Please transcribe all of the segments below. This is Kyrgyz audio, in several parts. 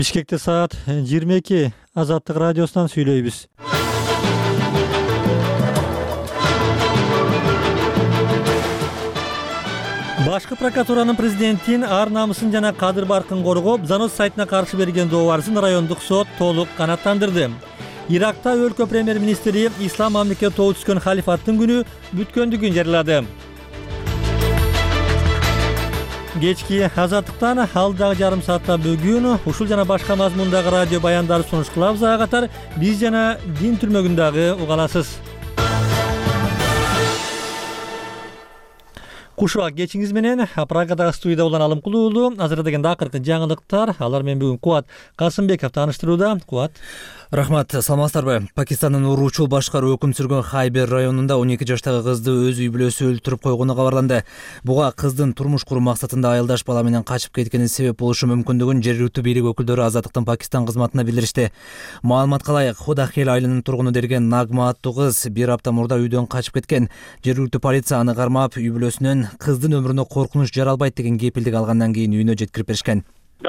Бишкекте саат 22. Азаттык радиосунан сүйлөйбүз. Башкы прокуратуранын президенттин ар намысын жана кадыр баркын коргоп, Заноз сайтына каршы берген доо арызын райондук сот толук канааттандырды. Иракта өлкө премьер-министри Ислам мамлекет тобу түскөн халифаттын күнү бүткөндүгүн жарыялады. Кечки Азаттыктан алдагы жарым саатта бүгүн ушул жана башка мазмундагы радио баяндарды сунуш кылабыз. Ага катар биз жана дин түрмөгүндагы угаласыз. Кушубак кечиңиз менен Прагадагы студияда улан Алымкул уулу. Азырда дегенде акыркы жаңылыктар. Алар менен бүгүн Кубат Касымбеков тааныштырууда. Кубат. Рахмат, саламатсыздарбы? Пакистандын Уручул башкаруу өкүм сүргөн Хайбер районунда 12 жаштагы кызды өз үй бүлөсү өлтүрүп койгону кабарланды. Буга кыздын турмуш куруу максатында айылдаш бала менен качып кеткени себеп болушу мүмкүндүгүн жергиликтүү бийлик өкүлдөрү Азаттыктын Пакистан кызматына билдиришти. Маалыматка ылайык, Ходахел айылынын тургуну деген Нагма аттуу кыз 1 апта мурда үйдөн качып кеткен. Жергиликтүү полиция аны кармап, үй бүлөсүнөн кыздын өмүрүнө коркунуч жаралбайт деген кепилдик алгандан кийин үйүнө жеткирип беришкен.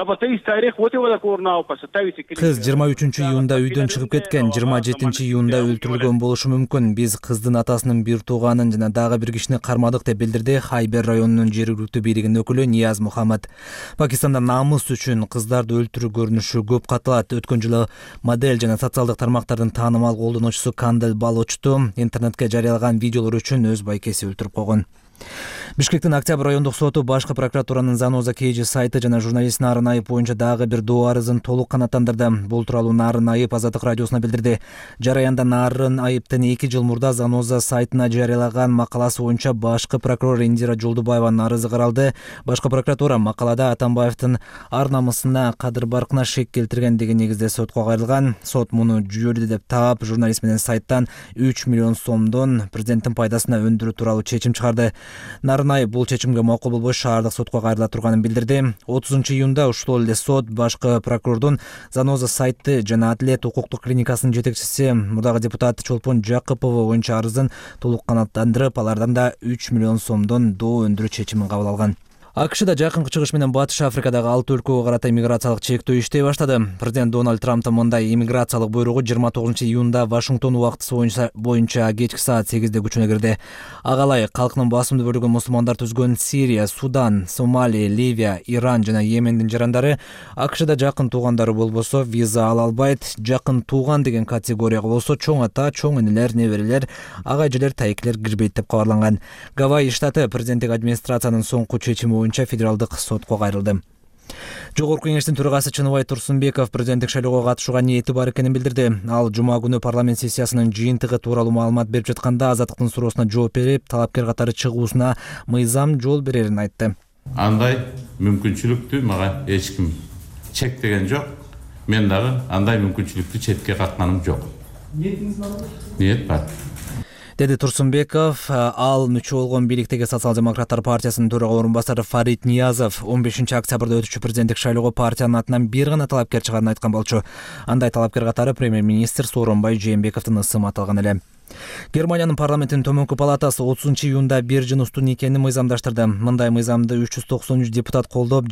Кыз 23-июнда үйдөн чыгып кеткен, 27-июнда өлтүрүлгөн болушу мүмкүн. Биз кыздын атасынын бир тууганын жана дагы бир кишини кармадык деп билдирди Хайбер районунун жергиликтүү бийлигинин өкүлү Нияз Мухаммад. Пакистанда намыс үчүн кыздарды өлтүрүү көрүнүшү көп катталат. Өткөн жылы модель жана социалдык тармактардын таанымал колдонуучусу Кандел Балочту интернетке жарыялаган видеолор үчүн өз байкеси өлтүрүп койгон. Бишкектин Октябрь райондук соту башкы прокуратуранын Заноза KG сайты жана журналист Нарын Айып боюнча дагы бир доо арызын толук канааттандырды. Бул тууралуу Нарын Айып Азаттык радиосуна билдирди. Жараянда Нарын Айыптын 2 жыл мурда Заноза сайтына жарыялаган макаласы боюнча башкы прокурор Индира Жолдубаеванын арызы каралды. Башкы прокуратура макалада Атамбаевдин ар намысына, кадыр баркына шек келтирген деген негизде сотко кайрылган. Сот муну жүйөлүү деп таап, журналист менен сайттан 3 миллион сомдон президенттин пайдасына өндүрүү тууралуу чечим чыгарды. Нарын Айып бул чечимге макул болбой шаардык сотко кайрыла турганын билдирди. 30-июнда ушул эле сот башкы прокурордун Заноза сайты жана Атлет укуктук клиникасынын жетекчиси мурдагы депутат Чолпон Жакыпова боюнча арызын толук канааттандырып, алардан да 3 миллион сомдон доо өндүрүү чечимин кабыл алган. АКШда жакынкы чыгыш менен Батыш Африкадагы 6 өлкөгө карата иммиграциялык чектөө иштей баштады. Президент Дональд Трамптын мындай иммиграциялык буйругу 29-июнда Вашингтон убактысы боюнча кечки саат 8-де күчүнө кирди. Ага ылайык калкынын басымдуу бөлүгү мусулмандар түзгөн Сирия, Судан, Сомали, Ливия, Иран жана Йемендин жарандары АКШда жакын туугандары болбосо виза ала албайт. Жакын тууган деген категорияга болсо чоң ата, чоң энелер, неберелер, ага эжелер, тайкелер кирбейт деп кабарланган. Гавайи штаты президенттик администрациянын соңку чечими боюнча федералдык сотко кайрылды. Жогорку кеңештин төрагасы Чыныбай Турсунбеков президенттик шайлоого катышууга ниети бар экенин билдирди. Ал жума күнү парламент сессиясынын жыйынтыгы тууралуу маалымат берип жатканда Азаттыктын суроосуна жооп берип, талапкер катары чыгуусуна мыйзам жол берерин айтты. Андай мүмкүнчүлүктү мага эч ким чектеген жок. Мен дагы андай мүмкүнчүлүктү четке какканым жок. Ниетиңиз барбы? Ниет бар. Деди Турсунбеков. Ал мүчө болгон бийликтеги Социал-демократтар партиясынын төрага орун басары Фарид Ниязов 15 октябрда өтүүчү президенттик шайлоого партиянын атынан бир гана талапкер чыгаарын айткан болчу. Андай талапкер катары премьер-министр Сооронбай Жээнбековдун ысымы аталган эле. Германиянын парламентинин төмөнкү палатасы 30-июнда бир жыныстуу никени мыйзамдаштырды. Мындай мыйзамды 393 депутат колдоп,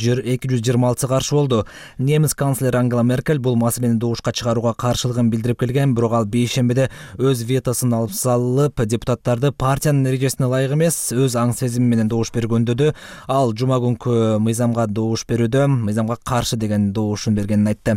226 каршы болду. Немис канцлери Ангела Меркель бул маселени добушка чыгарууга каршылыгын билдирип келген, бирок ал бейшембиде өз ветосун алып салып, депутаттарды партиянын эрежесине ылайык эмес, өз аң сезими менен добуш бергөндөдү. Ал жума күнкү мыйзамга добуш берүүдө мыйзамга каршы деген добушун бергенин айтты.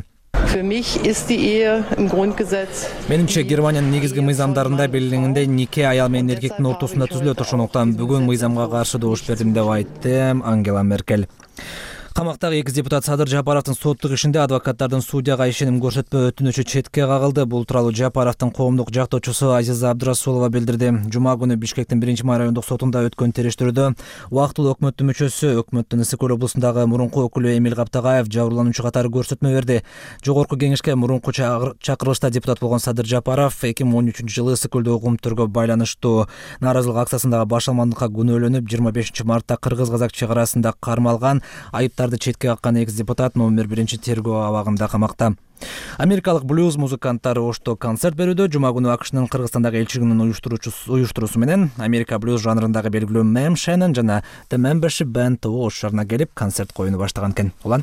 Менимче Германиянын негизги мыйзамдарында белгиленгендей нике аял менен эркектин ортосунда түзүлөт. Ошондуктан бүгүн мыйзамга каршы добуш бердим деп айтты Ангела Меркель. Камактагы 2 депутат Садыр Жапаровдун соттук ишинде адвокаттардын судьяга ишеним көрсөтпөө өтүнүчү четке кагылды. Бул тууралуу Жапаровдун коомдук жактоочусу Азиза Абдырасулова билдирди. Жума күнү Бишкектин 1-май райондук сотунда өткөн териштирүүдө убактылуу өкмөттүн мүчөсү, өкмөттүн Ысык көл облусундагы мурунку өкүлү Эмил Каптагаев жабырлануучу катары көрсөтмө берди. Жогорку кеңешке мурунку чакырылышта депутат болгон Садыр Жапаров 2013-жылы Ысык көлдөгү кумтөргө байланыштуу нааразылык акциясындагы башалмандыкка күнөөлөнүп 25-мартта кыргыз-казак чек арасында кармалган айыптарды четке каккан экс-депутат номер 1-тергөө абагында камакта. Америкалык блюз музыканттары Ошто концерт берүүдө. Жума күнү АКШнын Кыргызстандагы элчилигинин уюштуруусу менен Америка блюз жанрындагы белгилүү Мэм Шеннон жана The Membership Band Ош шаарына келип концерт коюуну баштаган экен. Улан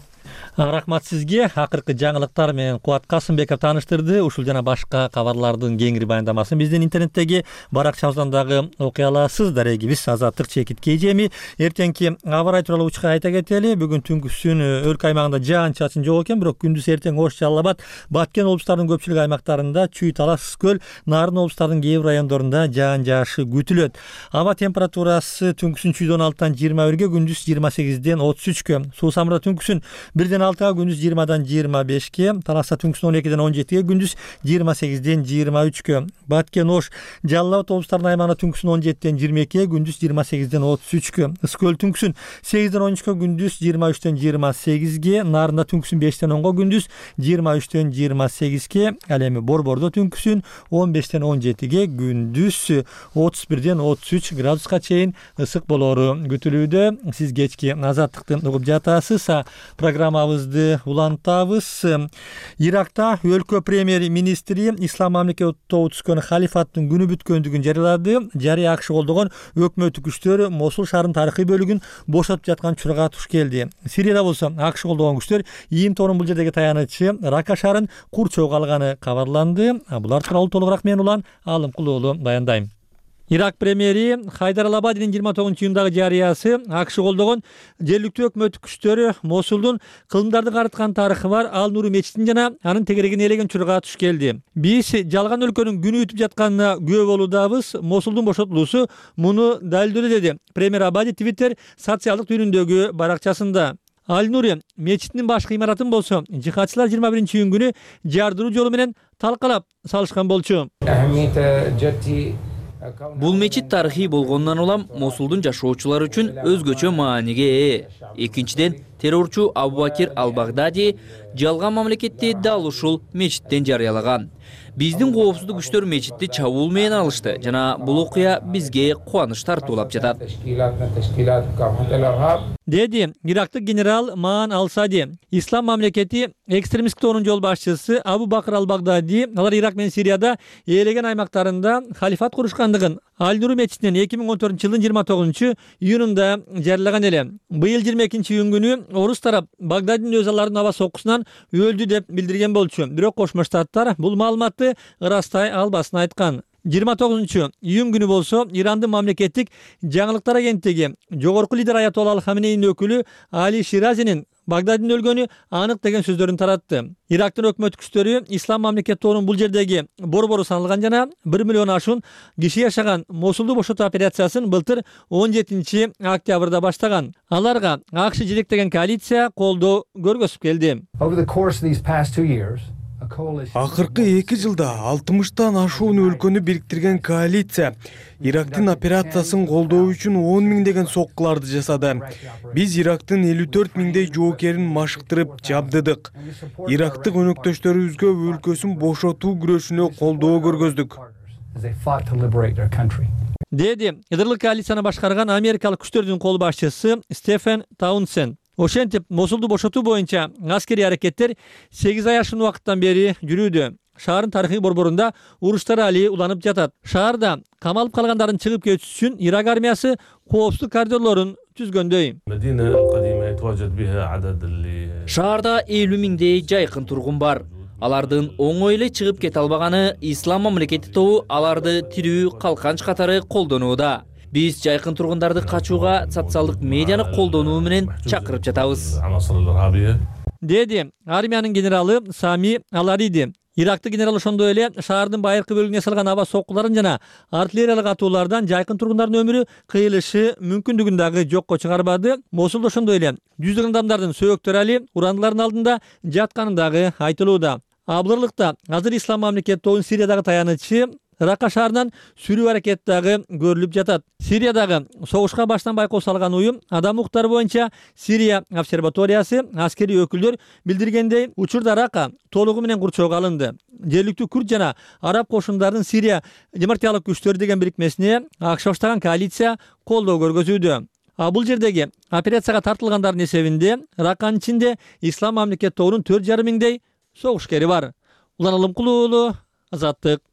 Рахмат сизге. Акыркы жаңылыктар менен Кубат Касымбеков тааныштырды. Ушул жана башка кабарлардын кеңири баяндамасын биздин интернеттеги баракчабыздан дагы окуй аласыз. Дарегибиз Азаттык Чекит КЖМ. Эртеңки аба ырайы тууралуу учка айта кетели. Бүгүн түнкүсүн өлкө аймагында жаан-чачын жок экен, бирок күндүз эртең Ош, Жалал Абад, Баткен облустарынын көпчүлүк аймактарында, Чүй, Талас, Үскөл, Нарын облустарынын кээ бир райондорунда жаан жаашы күтүлөт. Аба температурасы түнкүсүн Чүйдөн 6-дан 21-ге, күндүз 28-ден 33-кө. Суу Самырда түнкүсүн 1-ден 6-га, күндүз 20-дан 25-ке. Таласта түнкүсүн 12-ден 17-ге, күндүз 28-ден 23-кө. Баткен, Ош, Жалал Абад облустарынын аймагында түнкүсүн 17-ден 22-ге, күндүз 28-ден 33-кө. Үскөл түнкүсүн 8-ден 13-кө, күндүз 23-ден 28-ге. Нарында түнкүсүн 5-ден 10-га, күндүз 23-ден 28-ке. Ал эми Борбордо түнкүсүн 15-ден 17-ге, күндүз 31-ден 33 градуска чейин ысык болору күтүлүүдө. Сиз кечки Азаттыкты угуп жатасыз. Программабызды улантабыз. Иракта өлкө премьер-министри Ислам мамлекетине түшкөн халифаттын күнү бүткөндүгүн жарыялады. Жарыя акш колдогон өкмөттүк күчтөр Мосул шаарынын тарыхый бөлүгүн бошотуп жаткан чурга туш келди. Сирияда болсо акш колдогон күчтөр ийин тоонун бул жердеги таянычы Рака шаарын курчоого алганы кабарланды. Булар тууралуу толугураак мен улан Алымкулуулу баяндайм. Ирак премьери Хайдар Ал-Абадинин 29-июндагы жарыясы акш колдогон жергиликтүү өкмөттүк күчтөрү Мосулдун кылымдарды карыткан тарыхы бар Ал-Нур мечитин жана анын тегерегин ээлеген чурга туш келди. Биз жалган өлкөнүн күнү өтүп жатканына күбө болуудабыз. Мосулдун бошотулуусу муну далилдөөдө, деди премьер Абади Twitter социалдык түйүнүндөгү баракчасында. Ал-Нур мечитинин башкы имаратын болсо жихадчылар 21-июнь күнү жардыруу жолу менен талкалап салышкан болчу. Бул мечит тарыхый болгондон улам Мосулдун жашоочулары үчүн өзгөчө мааниге ээ. Экинчиден, террорчу Абу Бакир Ал-Багдади жалган мамлекетти дал ушул мечиттен жарыялаган. Биздин коопсуздук күчтөр мечитти чабуул менен алышты жана бул окуя бизге кубаныч тартуулап жатат, деди Ирактык генерал Маан Ал-Сади. Ислам мамлекети экстремисттик тоонун жол башчысы Абу Бакыр Ал-Багдади алар Ирак менен Сирияда ээлеген аймактарында халифат курушкандыгын Ал-Нур мечитинен 2014-жылдын 29-июнунда жарыялаган эле. Быйыл 22-июнь күнү орус тарап Багдадинин өз алардын аба соккусунан өлдү деп билдирген болчу. Бирок Кошмо Штаттар бул маалыматты ырастай албасын айткан. 29-июнь күнү болсо Ирандын мамлекеттик жаңылыктар агенттиги жогорку лидер Аятолла Ал-Хаминейнин өкүлү Али Ширазинин Багдадинин өлгөнү анык деген сөздөрүн таратты. Ирактын өкмөт күчтөрү Ислам мамлекети тоонун бул жердеги борбору саналган жана 1 миллион ашуун киши жашаган Мосулду бошотуу операциясын былтыр 17-октябрда баштаган. Аларга акш жетектеген коалиция колдоо көргөзүп келди. Акыркы 2 жылда 60-тан ашуун өлкөнү бириктирген коалиция Ирактын операциясын колдоо үчүн 10 миңдеген соккуларды жасады. Биз Ирактын 54 миңдей жоокерин машыктырып жабдыдык. Ирактык өнөктөштөрүбүзгө өлкөсүн бошотуу күрөшүнө колдоо көргөздүк, деди Идырлык коалицияны башкарган америкалык күчтөрдүн кол башчысы Стефен Таунсен. Ошентип Мосулду бошотуу боюнча аскерий аракеттер 8 ай ашуун убакыттан бери жүрүүдө. Шаардын тарыхый борборунда уруштар али уланып жатат. Шаарда камалып калгандардын чыгып кетиши үчүн Ирак армиясы коопсуздук коридорлорун түзгөндөй. Шаарда 50 миңдей жайкын тургун бар. Алардын оңой эле чыгып кете албаганы Ислам мамлекети тобу аларды тирүү калканч катары колдонууда. Биз жайкын тургундарды качууга социалдык медианы колдонуу менен чакырып жатабыз, деди армиянын генералы Сами Алариди. Ирактык генерал ошондой эле шаардын байыркы бөлүгүнө салган аба соккуларын жана артиллериялык атуулардан жайкын тургундардын өмүрү кыйылышы мүмкүндүгүн дагы жокко чыгарбады. Мосулда ошондой эле жүздөгөн адамдардын сөөктөрү али урандылардын алдында жатканы дагы айтылууда. Абдырлыкта азыр Ислам мамлекети тобунун Сириядагы таянычы Рака шаарынан сүрүү аракети дагы көрүлүп жатат. Сириядагы согушка баштан байкоо салган уюм адам укуктары боюнча Сирия обсерваториясы аскерий өкүлдөр билдиргендей, учурда Рака толугу менен курчоого алынды. Жергиликтүү күрд жана араб кошундардын Сирия демократиялык күчтөрү деген бирикмесине акш баштаган коалиция колдоо көргөзүүдө. Бул жердеги операцияга тартылгандардын эсебинде Раканын ичинде Ислам мамлекети тобунун 4,5 миңдей согушкери бар. Улан Алымкулуулу, Азаттык.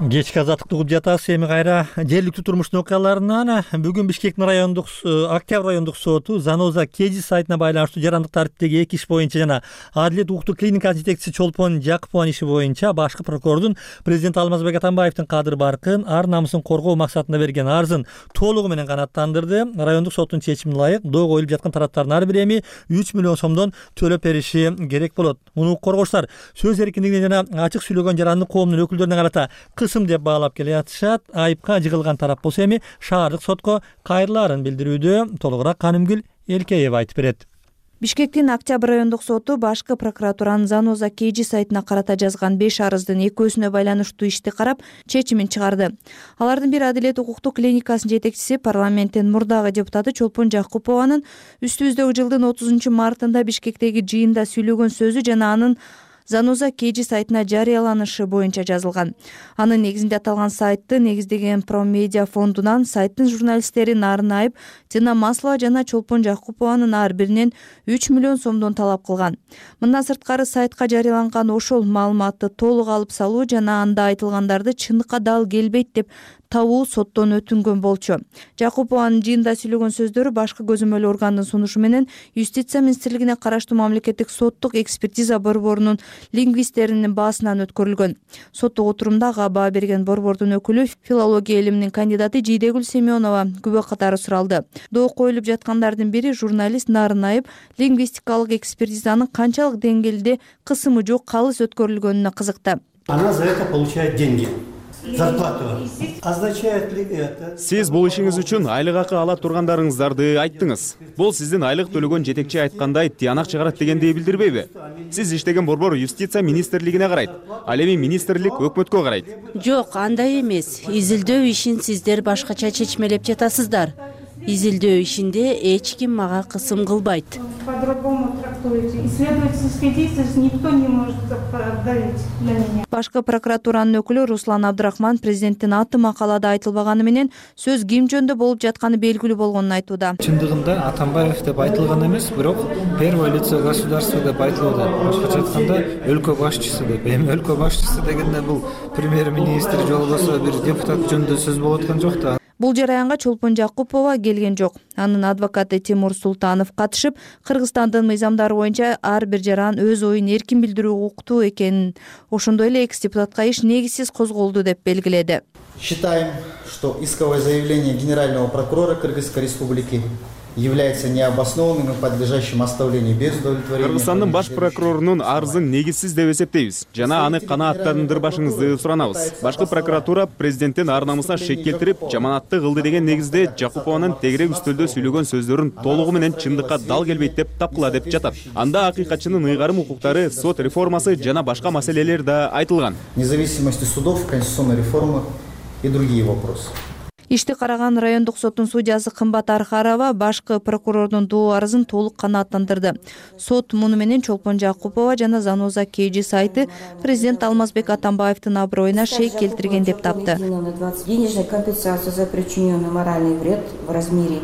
Кечки азаттыкты угуп жатабыз. Эми кайра жергиликтүү турмуштун окуяларынан бүгүн Бишкектин райондук Октябрь райондук соту Заноза KG сайтына байланыштуу жарандык тариптеги 2 иш боюнча жана Адилет укуктук клиникасынын жетекчиси Чолпон Жакупованын иши боюнча башкы прокурордун президент Алмазбек Атамбаевдин кадыр баркын, ар намысын коргоо максатында берген арызын толугу менен канааттандырды. Райондук соттун чечимине ылайык доо коюлуп жаткан тараптардын ар бири эми 3 миллион сомдон төлөп бериши керек болот. Муну коргоочулар сөз эркиндигине жана ачык сүйлөгөн жарандык коомдун өкүлдөрүнө карата кысым деп баалап келе жатышат. Айыпка жыгылган тарап болсо эми шаардык сотко кайрылаарын билдирүүдө. Толугураак Канымгүл Элкеева айтып берет. Бишкектин Октябрь райондук соту башкы прокуратуранын Заноза KG сайтына карата жазган 5 арыздын экөөсүнө байланыштуу ишти карап чечимин чыгарды. Алардын бири Адилет укуктук клиникасынын жетекчиси, парламенттин мурдагы депутаты Чолпон Жакупованын үстүбүздөгү жылдын 30-мартында Бишкектеги жыйында сүйлөгөн сөзү жана анын Заноза KG сайтына жарыяланышы боюнча жазылган. Анын негизинде аталган сайтты негиздеген Промедиа фондунан сайттын журналисттери Нарынаев, Тина Маслова жана Чолпон Жакупованын ар биринен 3 миллион сомдон талап кылган. Мындан сырткары сайтка жарыяланган ошол маалыматты толук алып салуу жана анда айтылгандарды чындыкка дал келбейт деп табуу соттон өтүнгөн болчу. Жакупованын жыйында сүйлөгөн сөздөрү башкы көзөмөл органдын сунушу менен Юстиция министрлигине караштуу мамлекеттик соттук экспертиза борборунун лингвисттеринин баасынан өткөрүлгөн. Соттук отурумда ага баа берген борбордун өкүлү, филология илиминин кандидаты Жийдегүл Семенова күбө катары суралды. Доо коюлуп жаткандардын бири журналист Нарынаев лингвистикалык экспертизанын канчалык деңгээлде кысымы жок калыс өткөрүлгөнүнө кызыкты. Она за это получает деньги. Зарплату. Означает ли это? Сиз бул ишиңиз үчүн айлык акы ала тургандарыңыздарды айттыңыз. Бул сиздин айлык төлөгөн жетекчи айткандай тыянак чыгарат дегенди билдирбейби? Сиз иштеген борбор Юстиция министрлигине карайт. Ал эми министрлик өкмөткө карайт. Жок, андай эмес. Изилдөө ишин сиздер башкача чечмелеп жатасыздар. Изилдөө ишинде эч ким мага кысым кылбайт. По-другому трактуете. Исследовательские действия никто не может давить на меня. Башкы прокуратуранын өкүлү Руслан Абдрахман президенттин аты макалада айтылбаганы менен сөз ким жөнүндө болуп жатканы белгилүү болгонун айтууда. Чындыгында Атамбаев деп айтылган эмес, бирок первое лицо государства деп айтылууда. Башкача айтканда өлкө башчысы деп. Эми өлкө башчысы дегенде бул премьер-министр же болбосо бир депутат жөнүндө сөз болуп аткан жок да. Бул жараянга Чолпон Жакупова келген жок. Анын адвокаты Тимур Султанов катышып, Кыргызстандын мыйзамдары боюнча ар бир жаран өз оюн эркин билдирүү укуктуу экенин, ошондой эле экс-депутатка иш негизсиз козголду деп белгиледи. Считаем, что исковое заявление генерального прокурора Кыргызской республики является необоснованным и подлежащим оставлению без удовлетворения. Кыргызстандын баш прокурорунун арызын негизсиз деп эсептейбиз. Жана аны канааттандырбашыңызды суранабыз. Башкы прокуратура президенттин ар намысына шек келтирип, жаманатты кылды деген негизде Жакупованын тегерек үстөлдө сүйлөгөн сөздөрүн толугу менен чындыкка дал келбейт деп тапкыла деп жатат. Анда акыйкатчынын ыйгарым укуктары, сот реформасы жана башка маселелер да айтылган. Независимости судов, конституционной реформы и другие вопросы. Ишти караган райондук соттун судьясы Кымбат Архарова башкы прокурордун доо арызын толук канааттандырды. Сот муну менен Чолпон Жакупова жана Заноза KG сайты президент Алмазбек Атамбаевдин аброюна шек келтирген деп тапты. Денежная компенсация за причиненный моральный вред в размере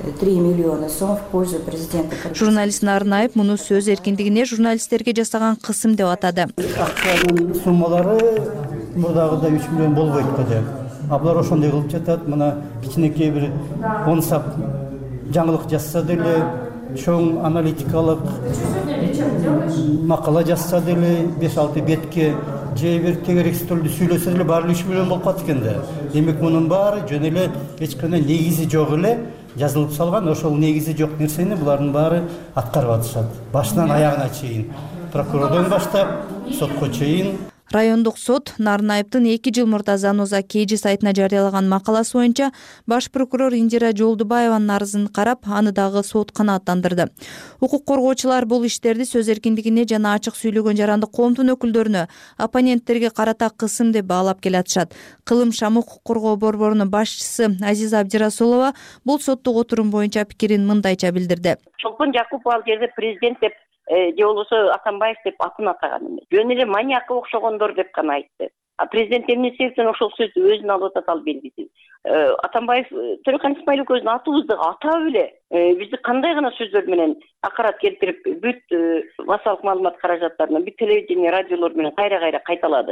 3 миллиона сом в пользу президента. Журналист Нарынаев муну сөз эркиндигине журналисттерге жасаган кысым деп атады. Акчанын суммалары мурдагыдай 3 миллион болбойт да. Аблар ошондой кылып жатат. Мына кичинекей бир 10 сап жаңылык жазса деле, чоң аналитикалык макала жазса деле 5-6 бетке же бир тегерексиз түрдө сүйлөсө деле баары 3 миллион болуп калат экен да. Демек мунун баары жөн эле эч кандай негизи жок эле жазылып салган. Ошол негизи жок нерсени булардын баары аткарып атышат. Башынан аягына чейин. Прокурордон баштап сотко чейин. Райондук сот Нарынаевдин 2 жыл мурда Заноза KG сайтына жарыялаган макаласы боюнча баш прокурор Индира Жолдубаеванын арызын карап, аны дагы сот канааттандырды. Укук коргоочулар бул иштерди сөз эркиндигине жана ачык сүйлөгөн жарандык коомдун өкүлдөрүнө, оппоненттерге карата кысым деп баалап келатышат. Кылым Шам укук коргоо борборунун башчысы Азиза Абдирасулова бул соттук отурум боюнча пикирин мындайча билдирди. Чолпон Жакупов ал жерде президент деп же болбосо Атамбаев деп атын атаган эмес. Жөн эле маньякка окшогондор деп гана айтты. А президент эмне себептен ошол сөздү өзүнө алып атат, ал белгисиз. Атамбаев Төрөкан Исмаилов өзүнүн атыбызды атап эле бизди кандай гана сөздөр менен акарат келтирип бүт массалык маалымат каражаттарына бүт телевидение, радиолор менен кайра кайталады.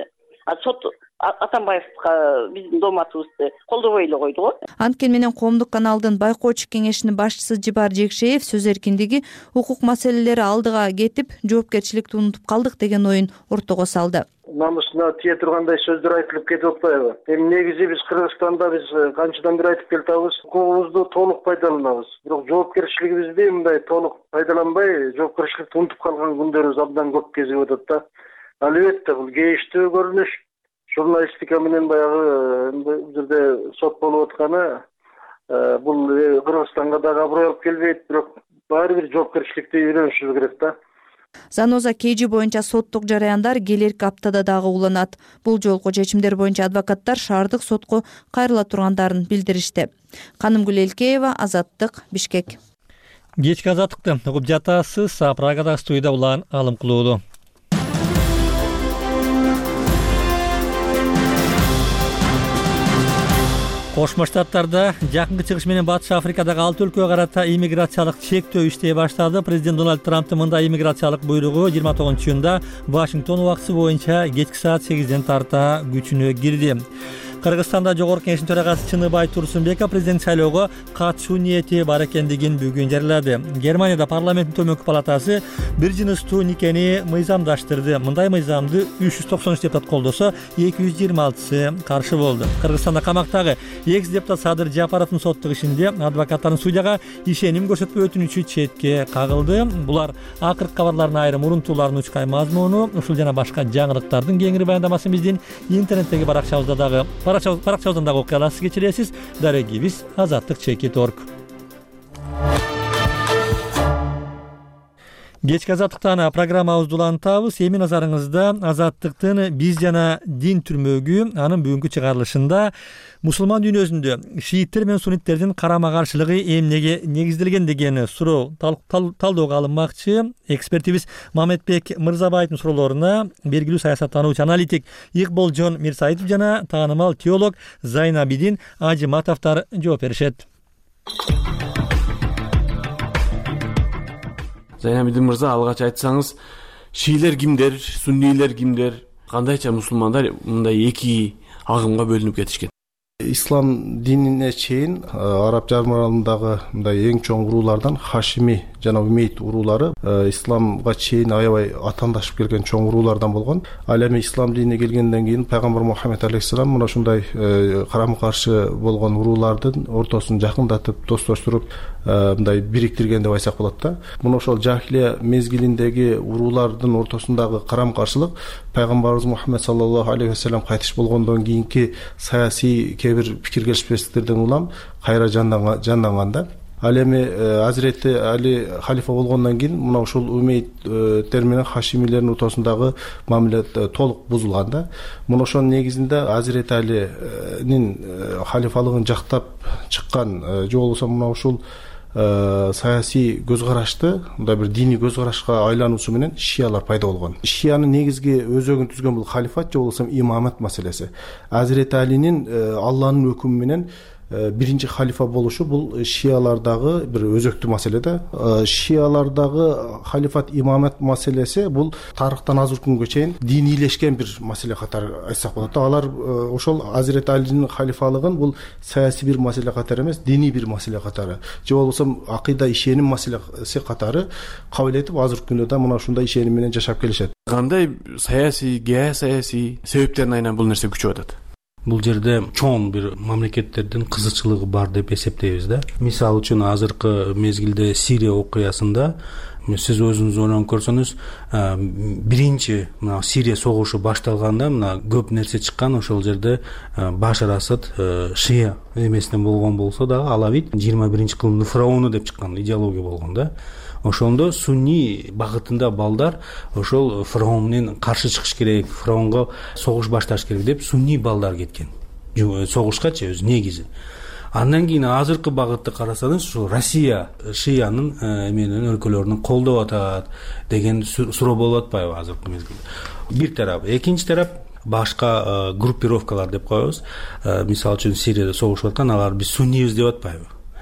сот Атамбаевга биздин дооматыбызды колдобой эле койду го. Анткени менен коомдук каналдын байкоочу кеңешинин башчысы Жибар Жекшеев сөз эркиндиги, укук маселелери алдыга кетип, жоопкерчиликти унутуп калдык деген оюн ортого салды. Намысына тие тургандай сөздөр айтылып кетип атпайбы? Эми негизи биз Кыргызстанда канчадан бери айтып келатабыз, укугубузду толук пайдаланабыз. Бирок жоопкерчилигибизди мындай толук пайдаланбай, жоопкерчиликти унутуп калган күндөрүбүз абдан көп кезип атат да. Албетте бул кейиштүү көрүнүш. Журналистика менен баягы бул жерде сот болуп атканы бул Кыргызстанга дагы аброй алып келбейт, бирок баары бир жоопкерчиликти үйрөнүшүбүз керек да. Заноза KG боюнча соттук жараяндар келерки аптада дагы уланат. Бул жолку чечимдер боюнча адвокаттар шаардык сотко кайрыла тургандарын билдиришти. Канымгүл Элкеева, Азаттык, Бишкек. Кечки азаттыкты угуп жатасыз. Прагадагы студияда улан Алым Кулуулу. Кошмо Штаттарда жакынкы чыгыш менен Батыш Африкадагы 6 өлкөгө карата иммиграциялык чектөө иштей баштады. Президент Дональд Трамптын мындай иммиграциялык буйругу 29-июнда Вашингтон убактысы боюнча кечки саат 8ден тарта күчүнө кирди. Кыргызстанда Жогорку Кеңештин төрагасы Чыныбай Турсунбеков президент шайлоого катышуу ниети бар экендигин бүгүн жарыялады. Германияда парламенттин төмөнкү палатасы бир жыныстуу никени мыйзамдаштырды. Мындай мыйзамды 393 депутат колдосо, 226сы каршы болду. Кыргызстанда камактагы экс-депутат Садыр Жапаровдун соттук ишинде адвокаттардын судьяга ишеним көрсөтпөө өтүнүчү четке кагылды. Булар акыркы кабарлардын айрым урунтууларынын учкай мазмуну, ушул жана башка жаңылыктардын кеңири баяндамасын биздин интернеттеги баракчабыздан дагы окуй аласыз, кечиресиз. Дарегибиз Азаттык.org. Кечки азаттыктан программабызды улантабыз. Эми назарыңызда Азаттыктын биз жана дин түрмөгү анын бүгүнкү чыгарылышында мусулман дүйнөсүндө шииттер менен сунниттердин карама-каршылыгы эмнеге негизделген деген суроо талоого алынмакчы. Экспертибиз Мамедбек Мырзабаевдин суроолоруна белгилүү саясаттануучу аналитик Икболжон Мирсаитов жана таанымал теолог Зайнабидин Ажыматовдор жооп беришет. Зайнабидин мырза, алгач айтсаңыз, шиилер кимдер, суннийлер кимдер, кандайча мусулмандар мындай эки агымга бөлүнүп кетишкен? Ислам динине чейин Араб жарым аралындагы мындай эң чоң уруулардан Хашими жана Умейд уруулары исламга чейин аябай атаандашып келген чоң уруулардан болгон. Ал эми ислам динине келгенден кийин пайгамбар Мухаммед алейхиссалам мына ушундай карама-каршы болгон уруулардын ортосун жакындатып, достоштуруп, мындай бириктирген деп айтсак болот да. Мына ошол жахилия мезгилиндеги уруулардын ортосундагы карама-каршылык пайгамбарыбыз Мухаммед саллаллаху алейхи ва саллям кайтыш болгондон кийинки саясий кээ-бир пикир келишпестиктерден улам кайра жанданган да. Ал эми Азирети Али халифа болгондон кийин мына ушул Умейдтер менен Хашимилердин ортосундагы мамиле толук бузулган да. Мына ошонун негизинде Азирети Алинин халифалыгын жактап чыккан же болбосо мына ушул саясий көз карашты мындай бир диний көз карашка айлануусу менен шиялар пайда болгон. Шиянын негизги өзөгүн түзгөн бул халифат же болбосо имамат маселеси. Азирети Алинин Алланын өкүмү менен биринчи халифа болушу бул шиялардагы бир өзөктүү маселе да. Шиялардагы халифат имамат маселеси бул тарыхтан азыр күнгө чейин динийлешкен бир маселе катары айтсак болот. Алар ошол Азирети Алинин халифалыгын бул саясий бир маселе катары эмес, диний бир маселе катары же болбосо акыйда ишеним маселеси катары кабыл этип азыркы күндө да мына ушундай ишеним менен жашап келишет. Кандай саясий, геосаясий себептердин айынан бул нерсе күчүп атат? Бул жерде чоң бир мамлекеттердин кызыкчылыгы бар деп эсептейбиз да. Мисалы үчүн азыркы мезгилде Сирия окуясында сиз өзүңүз ойлонуп көрсөңүз, биринчи мына Сирия согушу башталганда мына көп нерсе чыккан. Ошол жерде Башар Асад шия эмесинен болгон болсо дагы алавит 21-кылымдын фараону деп чыккан идеология болгон да. Ошондо сунни багытында балдар ошол фараон менен каршы чыгыш керек, фараонго согуш башташ керек деп сунни балдар кеткен. Согушкачы өз негизи. Андан кийин азыркы багытты карасаңыз, ушул Россия шиянын менен өлкөлөрүнүн колдоп атат деген суроо болуп атпайбы азыркы мезгилде? Бир тарап, экинчи тарап башка группировкалар деп коебуз. Мисалы үчүн Сирияда согушуп аткан, алар биз суннибиз деп атпайбы?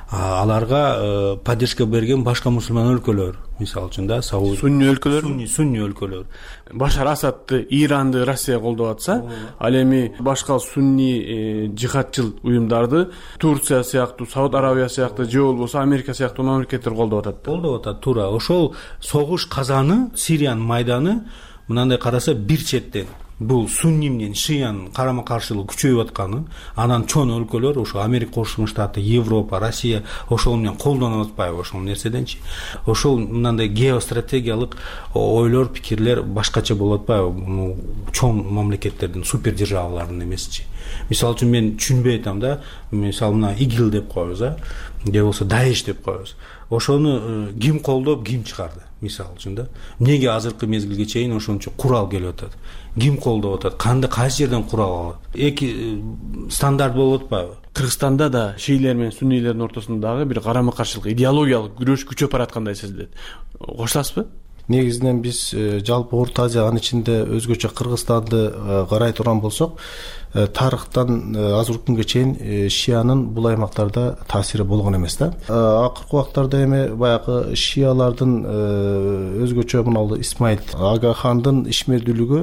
аларга поддержка берген башка мусулман өлкөлөр, мисалы үчүн да сунни өлкөлөр, сунни өлкөлөр. Башар Асадты, Иранды Россия колдоп атса, ал эми башка сунни жихадчыл уюмдарды Турция сыяктуу, Сауд Арабия сыяктуу, же болбосо Америка сыяктуу мамлекеттер колдоп атат. Колдоп атат, туура. Ошол согуш казаны, Сириянын майданы мынандай караса бир четтен бул сунни менен шиянын карама каршылыгы күчөйүп атканы, анан чоң өлкөлөр, ошо Америка Кошулган Штаты, Европа, Россия ошол менен колдонуп атпайбы ошол нерседенчи. Ошол мындай геостратегиялык ойлор, пикирлер башкача болуп атпайбы чоң мамлекеттердин, супер державалардын эмесичи. Мисалы үчүн мен түшүнбөй атам да, мисалы мына ИГИЛ деп коебуз, же болбосо Даиш деп коебуз. Ошону ким колдоп, ким чыгарды? Мисалы үчүн да. Эмнеге азыркы мезгилге чейин ошончо курал келип атат? Ким колдоп атат? Кайсы жерден курал алат? Эки стандарт болуп атпайбы? Кыргызстанда да шиилер менен суннийлердин ортосундагы бир карама каршылык, идеологиялык күрөш күчөп бараткандай сезилет. Коштасызбы? Негизинен биз жалпы Орто Азия, анын ичинде өзгөчө Кыргызстанды карай турган болсок, тарыхтан азыркы күнгө чейин шиянын бул аймактарда таасири болгон эмес да. Акыркы убактарда эми баягы шиялардын өзгөчө мына Исмаил Ага хандын ишмердүүлүгү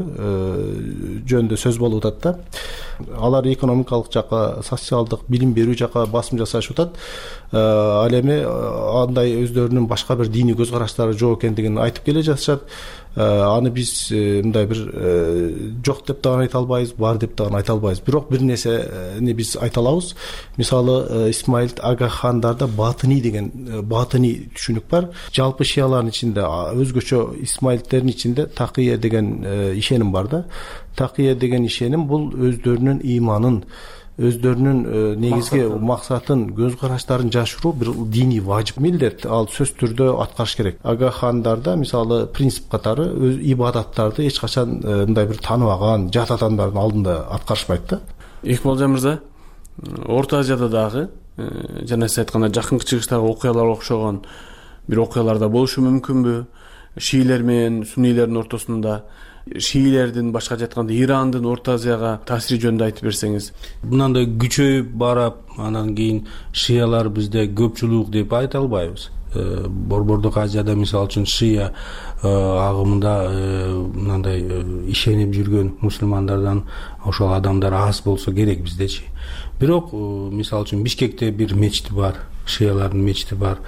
жөнүндө сөз болуп атат да. Алар экономикалык жакка, социалдык, билим берүү жакка басым жасашып атат. Ал эми андай өздөрүнүн башка бир диний көз караштары жок экендигин айтып келе жатышат. Аны биз мындай бир жок деп дагы айта албайбыз, бар деп дагы айта албайбыз. Бирок бир нерсени биз айта алабыз. Мисалы Исмаил Ага хандарда батыни деген батыни түшүнүк бар. Жалпы шиялардын ичинде, өзгөчө Исмаилдердин ичинде такия деген ишеним бар да. Такия деген ишеним бул өздөрүнүн иманын, өздөрүнүн негизги максатын, көз караштарын жашыруу бир диний важип милдет, ал сөз түрдө аткарыш керек. Ага хандарда мисалы принцип катары өз ибадаттарды эч качан мындай бир тааныбаган жат адамдардын алдында аткарышпайт да. Икбалжан мырза, Орто Азияда дагы жана сиз айткандай жакынкы чыгыштагы окуяларга окшогон бир окуялар да болушу мүмкүнбү? Шиилер менен суннийлердин ортосунда, шиилердин башкача айтканда Ирандын Орто Азияга таасири жөнүндө айтып берсеңиз. Мынандай күчөйүп барып, анан кийин шиялар бизде көпчүлүк деп айта албайбыз. Борбордук Азияда мисалы үчүн шия агымында мындай ишенип жүргөн мусулмандардан ошол адамдар аз болсо керек биздечи. Бирок мисалы үчүн Бишкекте бир мечит бар, шиялардын мечити бар.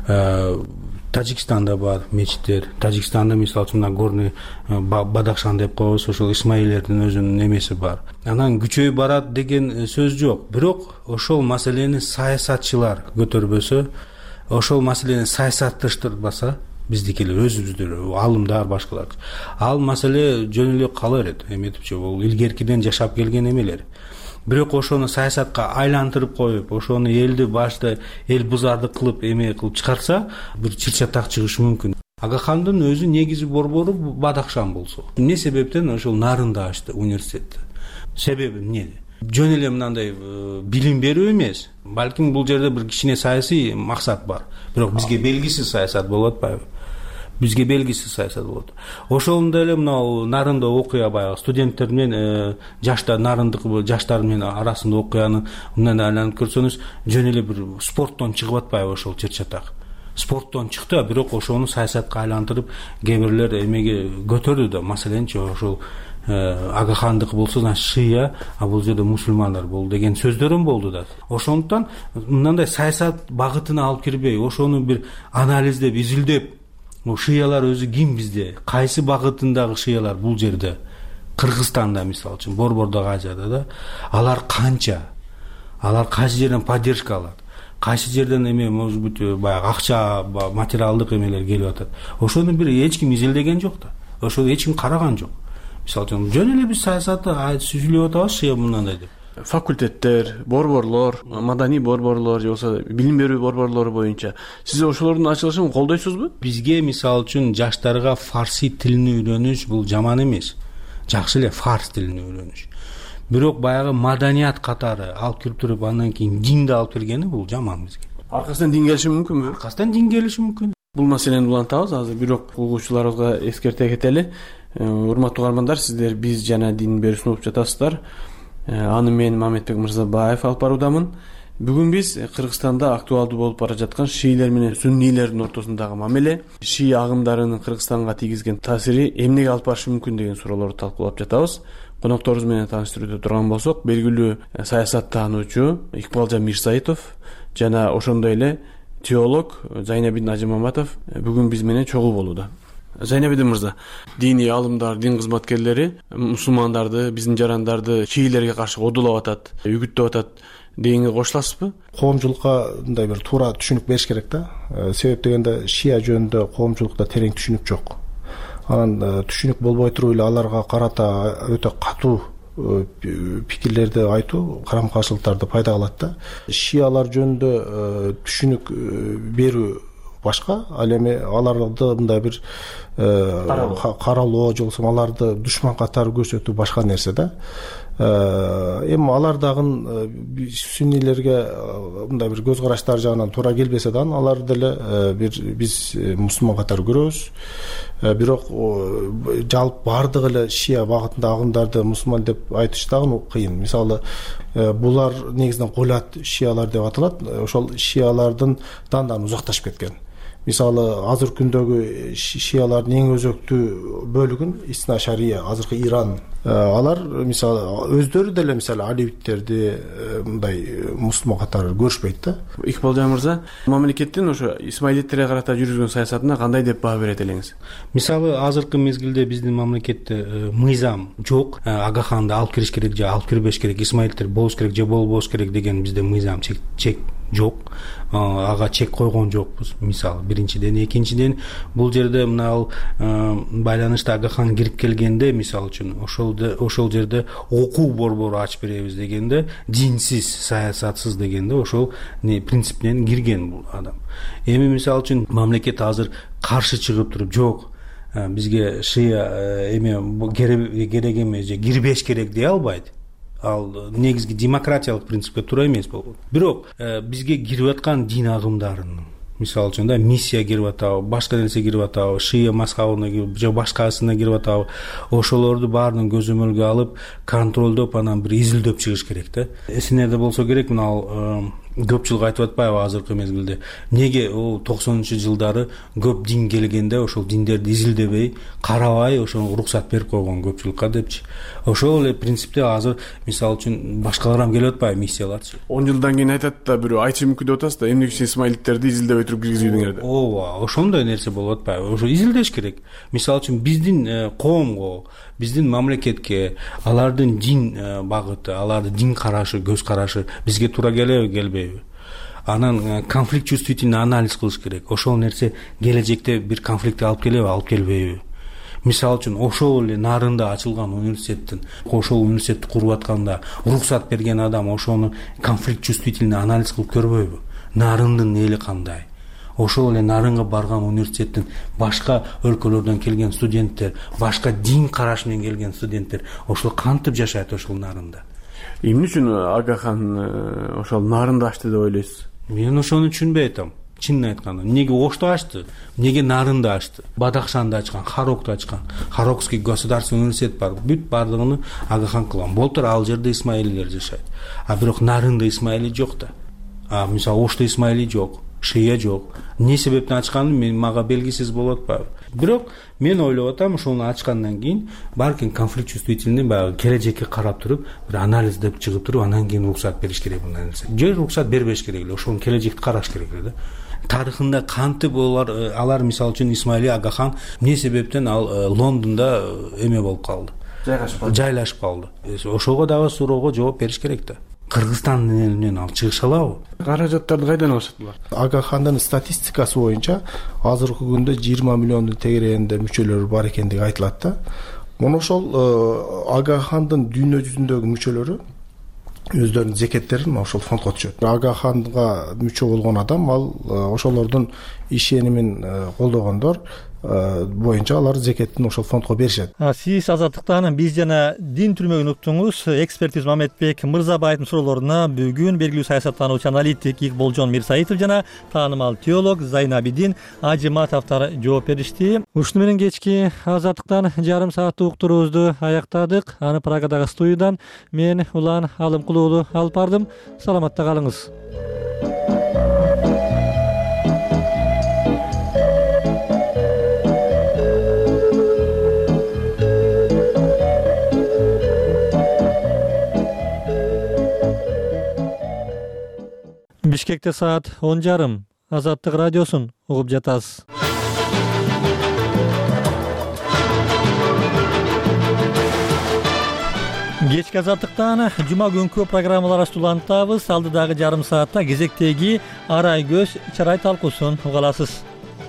Тажикстанда бар мечиттер. Тажикстанда мисалы үчүн Горный Бадахшан деп коебуз, ошол Исмаилердин өзүнүн эмеси бар. Анан күчөйүп барат деген сөз жок. Бирок ошол маселени саясатчылар көтөрбөсө, ошол маселени саясатташтырбаса, биздикилер өзүбүздөр, алымдар, башкалар, ал маселе жөн эле кала берет. Эметипчи, бул илгеркиден жашап келген эмелер. Бирок ошону саясатка айлантырып коюп, ошону элди башта эл бузарды кылып эме кылып чыгарса, бир чырчатак чыгышы мүмкүн. Ага хандын өзү негизи борбору Бадахшан болсо. Эмне себептен ошол Нарында ачты университетти? Себеби эмне? Жөн эле мындай билим берүү эмес. Балким бул жерде бир кичине саясий максат бар. Бирок бизге белгисиз саясат болуп атпайбы? Бизге белгисиз саясат болот. Ошондой эле мына Нарында окуя баягы студенттер менен жаштар, Нарындык жаштар менен арасында окуяны мындай айланып көрсөңүз, жөн эле бир спорттон чыгып атпайбы ошол чырчатак. Спорттон чыкты, бирок ошону саясатка айлантырып, кээ бирлер эмеге көтөрдү да. Маселенчи ошол Ага хандык болсо, шия, а бул жерде мусулмандар болду деген сөздөрүм болду да. Ошондуктан мындай саясат багытына алып кирбей, ошону бир анализдеп, изилдеп, шиялар өзү ким бизде, кайсы багытындагы шиялар бул жерде, Кыргызстанда мисалы үчүн, Борбордук Азияда да, алар канча, алар кайсы жерден поддержка алат, кайсы жерден эме, может быть, баягы акча, материалдык эмелер келип атат. Ошону бир эч ким изилдеген жок да, ошону эч ким караган жок. Мисалы үчүн, жөн эле биз саясатты сүйлөп атабыз, шия мындай деп. Факультеттер, борборлор, маданий борборлор, же болбосо билим берүү борборлору боюнча сиз ошолордун ачылышын колдойсузбу? Бизге мисалы үчүн жаштарга фарси тилин үйрөнүш бул жаман эмес. Жакшы эле фарс тилин үйрөнүш. Бирок баягы маданият катары алып кирип туруп, андан кийин динди алып киргени бул жаман бизге. Аркасынан дин келиши мүмкүнбү? Аркасынан дин келиши мүмкүн. Бул маселени улантабыз азыр, бирок угуучуларыбызга эскерте кетели. Урматтуу угармандар, сиздер биз жана дин берүүсүн угуп жатасыздар. Аны мен Мамедбек Мырзабаев алып баруудамын. Бүгүн биз Кыргызстанда актуалдуу болуп бара жаткан шиилер менен суннийлердин ортосундагы мамиле, шии агымдарынын Кыргызстанга тийгизген таасири эмнеге алып барышы мүмкүн деген суроолорду талкуулап жатабыз. Конокторубуз менен тааныштырууга турган болсок, белгилүү саясаттануучу Икбалжан Мирсаитов жана ошондой эле теолог Зайнабидин Ажимаматов бүгүн биз менен чогуу болууда. Зайнабидин мырза, диний алымдар, дин кызматкерлери мусулмандарды, биздин жарандарды шиилерге каршы одулап атат, үгүттөп атат дегенге кошуласызбы? Коомчулукка мындай бир туура түшүнүк бериш керек да. Себеп дегенде шия жөнүндө коомчулукта терең түшүнүк жок. Анан түшүнүк болбой туруп эле аларга карата өтө катуу пикирлерди айтуу карама-каршылыктарды пайда кылат да. Шиялар жөнүндө түшүнүк берүү башка, ал эми аларды мындай бир каралоо же болбосо аларды душман катары көрсөтүү башка нерсе да. Эми алар дагы сүннилерге мындай бир көз караштар жагынан туура келбесе да, алар деле биз мусулман катары көрөбүз. Бирок жалпы бардык эле шия багытында агымдарды мусулман деп айтыш дагы кыйын. Мисалы, булар негизинен кулат шиялар деп аталат. Ошол шиялардын дандан узакташып кеткен. Мисалы, азыр күндөгү шиялардын эң өзөктүү бөлүгүн Исна Шария, азыркы Иран, алар мисалы өздөрү деле мисалы алевиттерди мындай мусулман катары көрүшпөйт да. Икбалжан мырза, мамлекеттин ошо исмаилиттерге карата жүргүзгөн саясатына кандай деп баа берет элеңиз? Мисалы, азыркы мезгилде биздин мамлекетте мыйзам жок. Агаханды алып кириш керек же алып кирбеш керек, исмаилиттер болуш керек же болбош керек деген бизде мыйзам чек жок. Ага чек койгон жокпуз. Мисалы, биринчиден, экинчиден бул жерде мына байланышта Агахан кирип келгенде, мисалы үчүн ошол жерде окуу борбору ачып беребиз дегенде, динсиз, саясатсыз дегенде ошол принциптен кирген бул адам. Эми мисалы үчүн мамлекет азыр каршы чыгып туруп, жок, бизге шия эме керек эмес же кирбеш керек дей албайт. Ал негизги демократиялык принципке туура эмес болгон. Бирок бизге кирип аткан дин агымдарынын, мисалы үчүн да, миссия кирип атабы, башка нерсе кирип атабы, шия мазхабына же башкасына кирип атабы, ошолорду баарын көзөмөлгө алып, контролдоп, анан бир изилдөп чыгыш керек да. Эсиңерде болсо керек, мына көпчүлүк айтып атпайбы азыркы мезгилде, неге 90-жылдары көп дин келгенде ошол диндерди изилдебей, карабай, ошого уруксат берип койгон көпчүлүккө депчи. Ошол эле принципте азыр мисалы үчүн башкалар ham келип атпайбы миссияларчы. 10 жылдан кийин айтат да, бирөө айтышы мүмкүн деп атасыз да, эмне үчүн исмаилиттерди изилдебей туруп киргизбедиңер деп. Ооба, ошондой нерсе болуп атпайбы. Ошо изилдеш керек. Мисалы үчүн биздин коомго, биздин мамлекетке алардын дин багыты, алардын дин карашы, көз карашы бизге туура келеби, келбейби? Анан конфликт чувствительный анализ кылыш керек. Ошол нерсе келечекте бир конфликтке алып келеби, алып келбейби? Мисалы үчүн ошол эле нарында ачылган университеттин, ошол университетти куруп атканда уруксат берген адам ошону конфликт чувствительный анализ кылып көрбөйбү? Нарындын эли кандай? Ошол эле нарынга барган университеттин башка өлкөлөрдөн келген студенттер, башка дин караш менен келген студенттер ошол кантип жашайт ошол нарында? Эмне үчүн Агахан ошол нарында ачты деп ойлойсуз? Мен ошону түшүнбөй атам. Чынын айтканда, эмнеге Ошто ачты, эмнеге нарында ачты, Бадахшанда ачкан, Харокто ачкан, Харокский государственный университет бар, бүт бардыгын Агахан кылган. Болтур ал жерде исмаилилер жашайт. А бирок нарында исмаили жок да. Мисалы Ошто исмаили жок, шия жок. Эмне себептен ачканы мага белгисиз болуп атпайбы. Бирок мен ойлоп атам, ошону ачкандан кийин балким конфликт чувствительный баягы келечекке карап туруп, бир анализ деп чыгып туруп, анан кийин уруксат бериш керек мындай нерсе. Же уруксат бербеш керек эле, ошонун келечекти караш керек эле да. Тарыхында кантип алар мисалы үчүн Исмаили Агахан эмне себептен ал Лондондо эме болуп калды? Жайлашып калды. Ошого дагы суроого жооп бериш керек да. Кыргызстандын элинен алып чыгыша алабы? Каражаттарды кайдан алышат булар? Агахандын статистикасы боюнча азыркы күндө 20 миллиондун тегерегинде мүчөлөрү бар экендиги айтылат да. Муну ошол Агахандын дүйнө жүзүндөгү мүчөлөрү өздөрүнүн зекеттерин ошол фондко түшөт. Агаханга мүчө болгон адам ал ошолордун ишенимин колдогондор боюнча алар зекеттин ошол фондко беришет. Сиз Азаттыктан биз жана дин түрмөгүн уктуңуз. Экспертиз Мамедбек Мырзабаевдин суроолоруна бүгүн белгилүү саясаттануучу аналитик Икболжон Мирсаитов жана таанымал теолог Зайнабидин Ажиматовдор жооп беришти. Ушуну менен кечки Азаттыктан жарым сааттык уктуруубузду аяктадык. Аны Прагадагы студиядан мен Улан Алымкул уулу алып бардым. Саламатта калыңыз. Бишкекте саат 10:30. Азаттык радиосун угуп жатасыз. Кечки Азаттыктан жума күнкү программалар улантабыз. Алдыдагы жарым саатта кезектеги арай көз чарай талкуусун уга аласыз.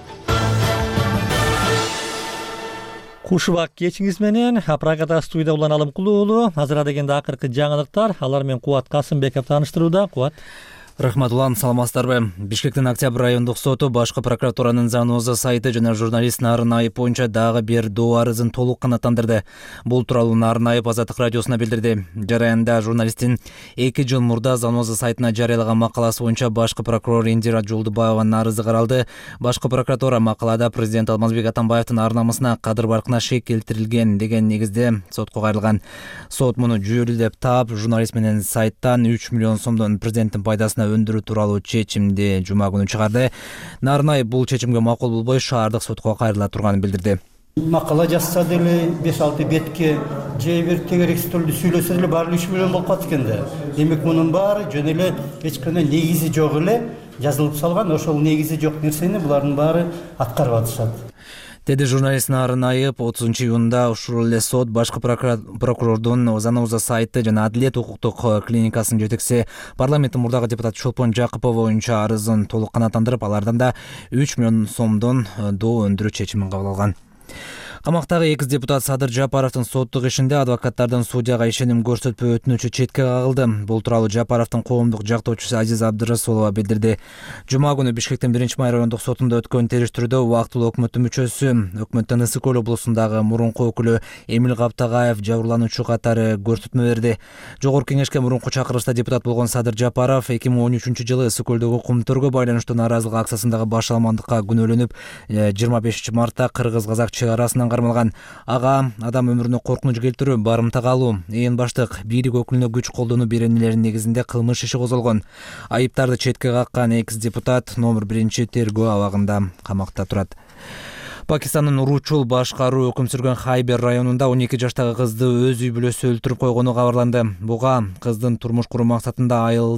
Кушубак кечиңиз менен Прагада студияда Улан Алымкул уулу. Азыр дегенде акыркы жаңылыктар. Алар менен Кубат Касымбеков тааныштырууда. Кубат. Рахмат Улан, саламатсыздарбы? Бишкектин Октябрь райондук соту башкы прокуратуранын Заноза сайты жана журналист Нарын Айып боюнча дагы бир доо арызын толук канааттандырды. Бул тууралуу Нарын Айып Азаттык радиосуна билдирди. Жараянда журналисттин 2 жыл мурда Заноза сайтына жарыялаган макаласы боюнча башкы прокурор Индира Жолдубаеванын арызы каралды. Башкы прокуратура макалада президент Алмазбек Атамбаевдин ар намысына, кадыр баркына шек келтирилген деген негизде сотко кайрылган. Сот муну жүйөлүү деп таап, журналист менен сайттан 3 миллион сомдон президенттин пайдасына өндүрүү тууралуу чечимди жума күнү чыгарды. Нарынай бул чечимге макул болбой шаардык сотко кайрыла турганын билдирди. Макала жазса деле 5-6 бетке же бир тегерексиз түрдө сүйлөсө деле баары 3 миллион болуп калат экен да. Демек мунун баары жөн эле эч кандай негизи жок эле жазылып салган. Ошол негизи жок нерсени булардын баары аткарып атышат. Деди журналист Нарын Айып 30 июнда ушул эле сот башкы прокурордун Заноза сайты жана Адилет укуктук клиникасынын жетекчиси парламенттин мурдагы депутат Чолпон Жакыпов боюнча арызын толук канааттандырып, алардан да 3 миллион сомдон доо өндүрүү чечимин кабыл алган. Камактагы экс-депутат Садыр Жапаровдун соттук ишинде адвокаттардын судьяга ишеним көрсөтпөө өтүнүчү четке кагылды. Бул тууралуу Жапаровдун коомдук жактоочусу Азиз Абдырасулова билдирди. Жума күнү Бишкектин 1-май райондук сотунда өткөн териштирүүдө убактылуу өкмөттүн мүчөсү, өкмөттүн Ысык Көл облусундагы мурунку өкүлү Эмил Каптагаев жабырлануучу катары көрсөтмө берди. Жогорку кеңешке мурунку чакырылышта депутат болгон Садыр Жапаров 2013-жылы Ысык Көлдөгү кумтөргө байланыштуу нааразылык акциясындагы баш алмандыкка күнөөлөнүп, 25-мартта кыргыз-казак чек арасынан кармалган. Ага адам өмүрүнө коркунуч келтирүү, барымтага алуу, ээн баштык, бийлик өкүлүнө күч колдонуу беренелеринин негизинде кылмыш иши козголгон. Айыптарды четке каккан экс-депутат номер 1-тергөө абагында камакта турат. Пакистандын Уручул башкаруу өкүм сүргөн Хайбер районунда 12 жаштагы кызды өз үй бүлөсү өлтүрүп койгону кабарланды. Буга кыздын турмуш куруу максатында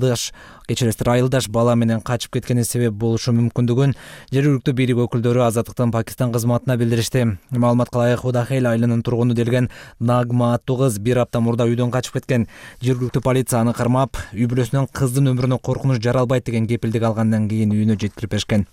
айылдаш бала менен качып кеткени себеп болушу мүмкүндүгүн жергиликтүү бийлик өкүлдөрү Азаттыктын Пакистан кызматына билдиришти. Маалыматка ылайык Удахел айылынын тургуну делген Нагма аттуу кыз 1 апта мурда үйдөн качып кеткен. Жергиликтүү полиция аны кармап, үй бүлөсүнөн кыздын өмүрүнө коркунуч жаралбайт деген кепилдик алгандан кийин үйүнө жеткирип беришкен.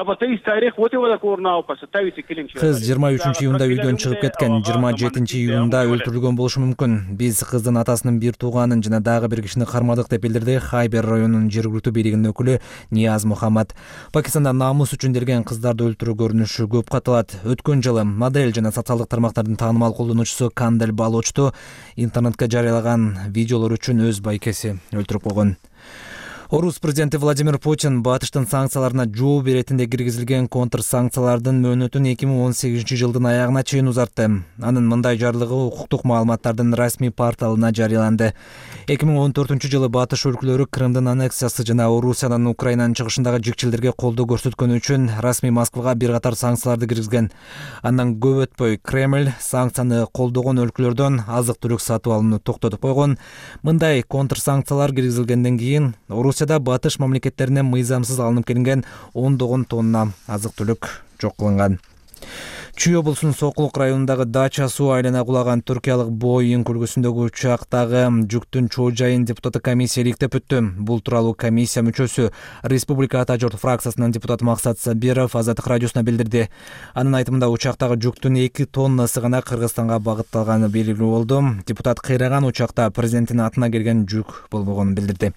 Кыз 23 июнда үйдөн чыгып кеткен, 27 июнда өлтүрүлгөн болушу мүмкүн. Биз кыздын атасынын бир тууганын жана дагы бир кишини кармадык деп билдирди Хайбер районунун жергиликтүү бийлигинин өкүлү Нияз Мухаммад. Пакистанда намус үчүн делген кыздарды өлтүрүү көрүнүшү көп каталат. Өткөн жылы модель жана социалдык тармактардын таанымал колдонуучусу Кандель Балочту интернетке жарыялаган видеолор үчүн өз байкеси өлтүрүп койгон. Орус президенти Владимир Путин батыштын санкцияларына жооп беретинде киргизилген контр санкциялардын мөөнөтүн 2018 жылдын аягына чейин узартты. Анын мындай жарлыгы укуктук маалыматтардын расмий порталына жарыяланды. 2014 жылы батыш өлкөлөрү Крымдын аннексиясы жана Орусиянын Украинанын чыгышындагы жикчилдерге колдоо көрсөткөнү үчүн расмий Москвага бир катар санкцияларды киргизген. Андан көп өтпөй Кремль санкцияны колдогон өлкөлөрдөн азык-түлүк сатып алууну токтотуп койгон. Мындай контр санкциялар киргизилгенден кийин Орусияда батыш мамлекеттеринен мыйзамсыз алынып келинген 10 тонна азык-түлүк жок кылынган. Чүй облусунун Сокулук районундагы Дача суу айлана кулаган туркиялык Боинг үлгүсүндөгү учактагы жүктүн чоо жайын депутаттык комиссия иликтеп өттү. Бул тууралуу комиссия мүчөсү Республика Ата журт фракциясынын депутаты Максат Сабиров Азаттык радиосуна билдирди. Анын айтымында учактагы жүктүн 2 тоннасы гана Кыргызстанга багытталганы белгилүү болду. Депутат кыйраган учакта президенттин атына келген жүк болбогонун билдирди.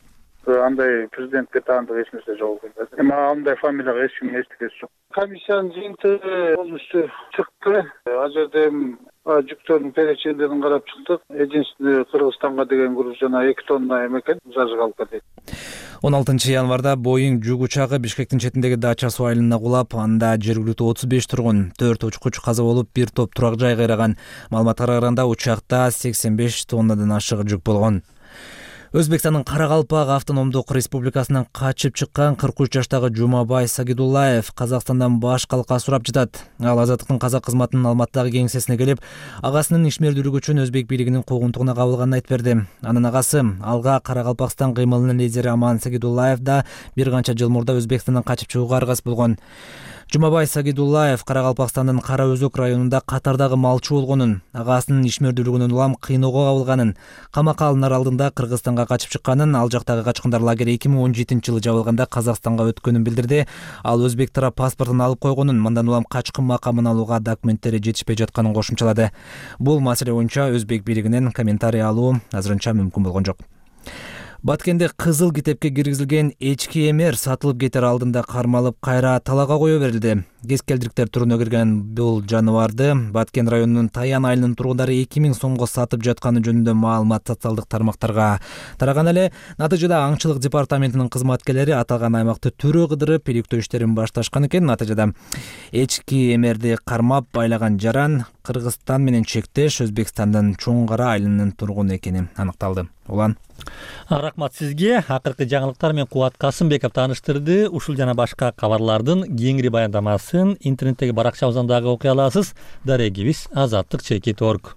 андай президентке таандык эч нерсе жок экен. Эми андай фамилияга эч ким эстигенчи жок. Комиссиянын жыйынтыгы полностью чыкты. Ал жерде жүктөрдүн перечендерин карап чыктык. Единственный Кыргызстанга деген груз жана 2 тонна экен, зажигалка дейт. 16 январда Боeing жүк учагы Бишкектин четиндеги Дача-суу айылына кулап, анда жергиликтүү 35 тургун, 4 учкуч каза болуп, 1 топ турак жай кыйраган. Маалыматка караганда учакта 85 тоннадан ашык жүк болгон. Өзбекстандын Каракалпак автономдук республикасынан качып чыккан 43 жаштагы Жумабай Сагидуллаев Казакстандан баш калка сурап жатат. Ал Азаттыктын казак кызматынын Алматыдагы кеңсесине келип, агасынын ишмердүүлүгү үчүн өзбек бийлигинин куугунтугуна кабылганын айтып берди. Анын агасы алга Каракалпакстан кыймылынын лидери Аман Сагидуллаев да бир канча жыл мурда Өзбекстандан качып чыгууга аргасыз болгон. Жумабай Сагидуллаев Каракалпакстандын Кара Өзөк районунда катардагы малчу болгонун, агасынын ишмердүүлүгүнөн улам кыйноого кабылганын, камакка алынар алдында Кыргызстанга качып чыкканын, ал жактагы качкындар лагери 2017-жылы жабылганда Казакстанга өткөнүн билдирди. Ал өзбек тарап паспортун алып койгонун, мындан улам качкын макамын алууга документтери жетишпей жатканын кошумчалады. Бул маселе боюнча өзбек бийлигинен комментарий алуу азырынча мүмкүн болгон жок. Баткенде кызыл китепке киргизилген эчки эмер сатылып кетер алдында кармалып кайра талаага кое берилди. Кескелдириктер түрүнө кирген бул жаныбарды Баткен районунун Таян айылынын тургундары 2000 сомго сатып жатканы жөнүндө маалымат социалдык тармактарга тараган эле. Натыйжада аңчылык департаментинин кызматкерлери аталган аймакты төрө кыдырып, иликтөө иштерин башташкан экен. Натыйжада эчки эмерди кармап байлаган жаран Кыргызстан менен чектеш Өзбекстандын Чоң Кара айылынын тургуну экени аныкталды. Улан Рахмат сизге. Акыркы жаңылыктар менен Кубат Касымбеков тааныштырды. Ушул жана башка кабарлардын кеңири баяндамасын интернеттеги баракчабыздан дагы окуй аласыз. Дарегибиз azatlik.org.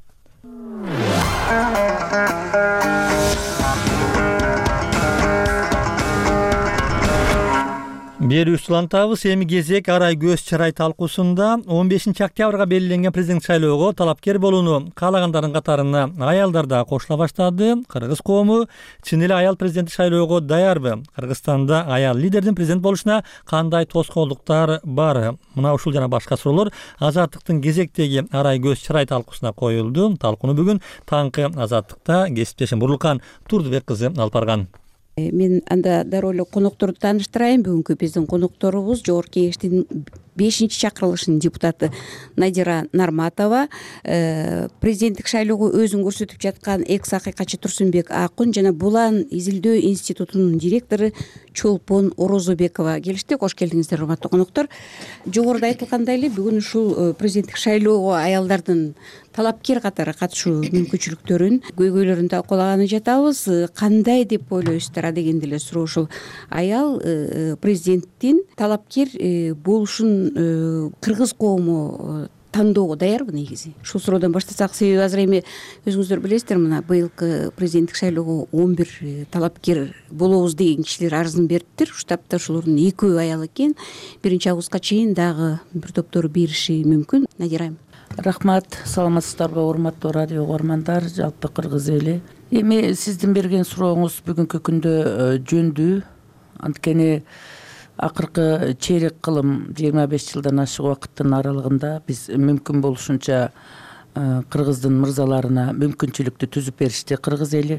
Бери улантабыз. Эми кезек арай көз чырай талкуусунда 15 октябрга белгиленген президент шайлоого талапкер болууну каалагандардын катарына аялдар да кошула баштады. Кыргыз коому чын эле аял президент шайлоого даярбы? Кыргызстанда аял лидердин президент болушуна кандай тоскоолдуктар бар? Мына ушул жана башка суроолор Азаттыктын кезектеги арай көз чырай талкуусуна коюлду. Талкууну бүгүн таңкы Азаттыкта кесиптешим Бурлукан Турдубек кызы алып барган. Мен анда дароо эле конокторду тааныштырайын. Бүгүнкү биздин конокторубуз Жогорку Кеңештин 5-чакырылышынын депутаты Надира Нарматова, президенттик шайлоого өзүн көрсөтүп жаткан экс акыйкатчы Турсунбек Акун жана Булан изилдөө институтунун директору Чолпон Орозобекова келишти. Кош келдиңиздер, урматтуу коноктор. Жогоруда айтылгандай эле бүгүн ушул президенттик шайлоого аялдардын талапкер катары катышуу мүмкүнчүлүктөрүн, көйгөйлөрүн талкуулаганы жатабыз. Кандай деп ойлойсуздар дегенде эле суроо ушул. Аял президенттин талапкер болушун кыргыз коому тандоого даярбы негизи? Ушул суроодон баштасак, себеби азыр эми өзүңүздөр билесиздер, мына быйылкы президенттик шайлоого 11 талапкер болобуз деген кишилер арызын бериптир. Штабта ошолордун 2 аял экен. 1-августка чейин дагы бир топтору бериши мүмкүн. Надира айым. Рахмат, саламатсыздарбы урматтуу радио угармандар, жалпы кыргыз эли. Эми сиздин берген сурооңуз бүгүнкү күндө жөндүү. Анткени акыркы чейрек кылым 25 жылдан ашык убакыттын аралыгында биз мүмкүн болушунча кыргыздын мырзаларына мүмкүнчүлүктү түзүп беришти кыргыз эли.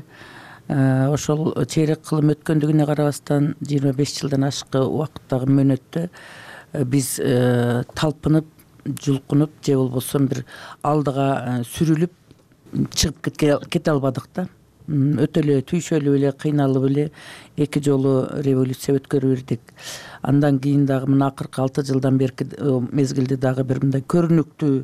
Ошол чейрек кылым өткөндүгүнө карабастан 25 жылдан ашык убакыттагы мөөнөттө биз талпынып, жулкунуп же болбосо бир алдыга сүрүлүп чыгып кете албадык да. Өтө эле түйшөлүп эле, кыйналып эле 2 жолу революция өткөрүп бердик. Андан кийин дагы мына акыркы 6 жылдан берки мезгилде дагы бир мындай көрүнүктүү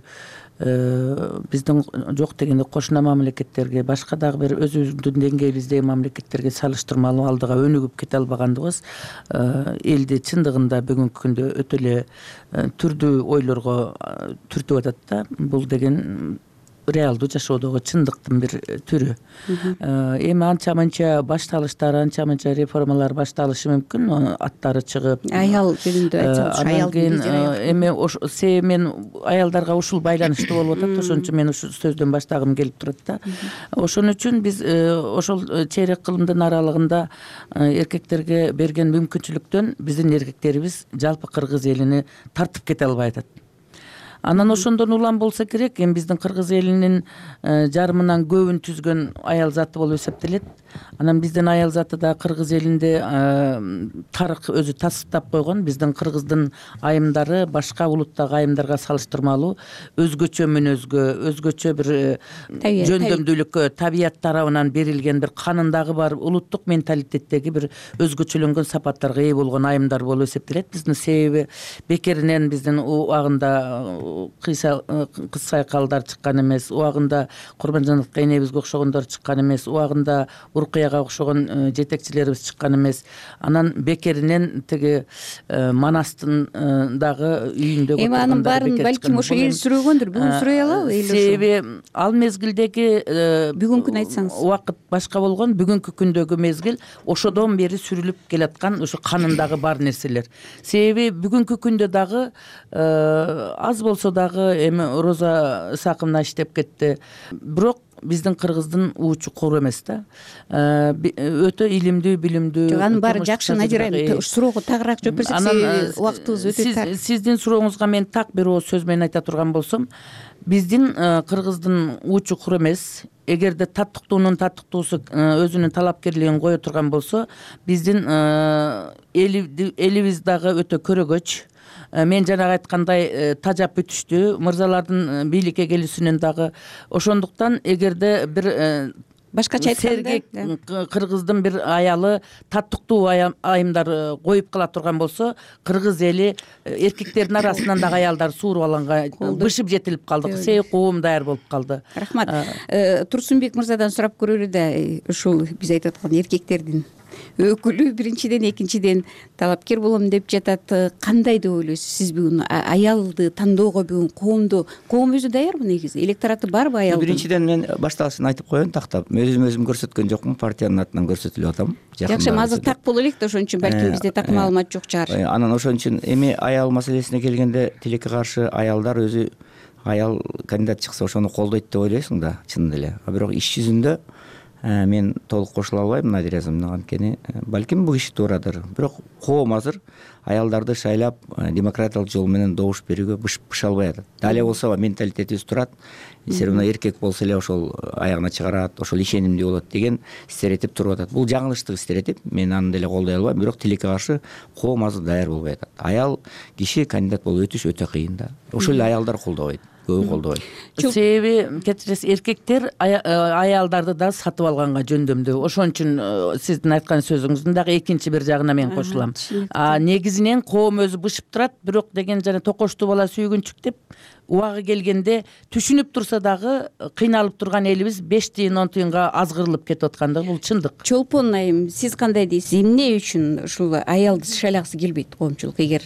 биздин жок дегенде кошуна мамлекеттерге, башка дагы бир өзүбүздүн деңгээлибиздеги мамлекеттерге салыштырмалуу алдыга өнүгүп кете албагандыгыбыз элди чындыгында бүгүнкү күндө өтө эле түрдүү ойлорго түртүп атат да. Бул деген реалдуу жашоодогу чындыктын бир түрү. Эми анча-мынча башталыштар, анча-мынча реформалар башталышы мүмкүн, аттары чыгып. Аял жөнүндө айтсаңыз, аял эми мен аялдарга ушул байланыштуу болуп атат, ошон үчүн мен ушул сөздөн баштагым келип турат да. Ошон үчүн биз ошол чейрек кылымдын аралыгында эркектерге берген мүмкүнчүлүктөн биздин эркектерибиз жалпы кыргыз элини тартып кете албай атат. Анан ошондон улам болсо керек, эми биздин кыргыз элинин жарымынан көбүн түзгөн аял заты болуп эсептелет. Анан биздин аял заты да кыргыз элинде тарых өзү тасыптап койгон. Биздин кыргыздын айымдары башка улуттагы айымдарга салыштырмалуу өзгөчө мүнөзгө, өзгөчө бир жөндөмдүүлүккө, табият тарабынан берилген бир канындагы бар улуттук менталитеттеги бир өзгөчөлөнгөн сапаттарга ээ болгон айымдар болуп эсептелет. Биздин себеби бекеринен биздин убагында кыз сайкалдар чыккан эмес, убагында Курманжановго энебизге окшогондор чыккан эмес, убагында Уркуяга окшогон жетекчилерибиз чыккан эмес. Анан бекеринен тиги Манастын дагы үйүндөгү эми анын баарын балким ошо эл сүрөгөндүр. Бүгүн сүрөй алабы эл? Себеби ал мезгилдеги бүгүнкүн айтсаңыз. Убакыт башка болгон, бүгүнкү күндөгү мезгил ошодон бери сүрүлүп келаткан ошо канындагы бар нерселер. Себеби бүгүнкү күндө дагы аз болсо дагы эми Роза Исаковна иштеп кетти. Бирок биздин кыргыздын уучу куру эмес да. Өтө илимдүү, билимдүү. Жок, анын баары жакшы. Надира, суроого тагыраак жооп берсек, себеби убактыбыз өтө тар. Сиздин сурооңузга мен так бир ооз сөз менен айта турган болсом, биздин кыргыздын уучу куру эмес. Эгерде таттыктуунун таттыктуусу өзүнүн талапкерлигин кое турган болсо, биздин элибиз дагы өтө көрөгөч. Мен жанагы айткандай тажап бүтүштү. Мырзалардын бийликке келүүсүнөн дагы ошондуктан эгерде бир башкача айтканда кыргыздын бир аялы таттыктуу айымдар коюп кала турган болсо, кыргыз эли эркектердин арасынан дагы аялдар сууруп алганга бышып жетилип калдык. Себеби коом даяр болуп калды. Рахмат. Турсунбек мырзадан сурап көрөлү да, ушул биз айтып аткан эркектердин өкүлү биринчиден, экинчиден талапкер болом деп жатат. Кандай деп ойлойсуз сиз бүгүн аялды тандоого? Бүгүн коом өзү даярбы негизи? Электораты барбы аялдын? Биринчиден мен башталышын айтып коеюн, тактап. Өзүм көрсөткөн жокмун, партиянын атынан көрсөтүлүп атам. Жакшы, азыр так боло элек да, ошон үчүн балким бизде так маалымат жок чыгар. Анан ошон үчүн эми аял маселесине келгенде, тилекке каршы аялдар өзү аял кандидат чыкса ошону колдойт деп ойлойсуң да, чын эле. Бирок иш жүзүндө мен толук кошула албайм Надиразымга, анткени балким бул киши туурадыр. Бирок коом азыр аялдарды шайлап демократиялык жол менен добуш берүүгө быша албай атат. Дале болсо менталитетибиз турат. Все равно эркек болсо эле ошол аягына чыгарат, ошол ишенимдүү болот деген стереотип туруп атат. Бул жаңылыштык стереотип. Мен аны деле колдой албайм. Бирок тилекке каршы коом азыр даяр болбой атат. Аял киши кандидат болуп өтүш өтө кыйын да. Ошол эле аялдар колдобойт. Көбү колдобойт. Себеби кечиресиз, эркектер аялдарды да сатып алганга жөндөмдүү. Ошон үчүн сиздин айткан сөзүңүздүн дагы экинчи бир жагына мен кошулам. Негизинен коом өзү бышып турат, бирок деген жана токоштуу бала сүйгүнчүк деп убагы келгенде түшүнүп турса дагы кыйналып турган элибиз 5 тыйын 10 тыйынга азгырылып кетип аткандыгы бул чындык. Чолпон айым, сиз кандай дейсиз? Эмне үчүн ушул аялды шайлагысы келбейт коомчулук? Эгер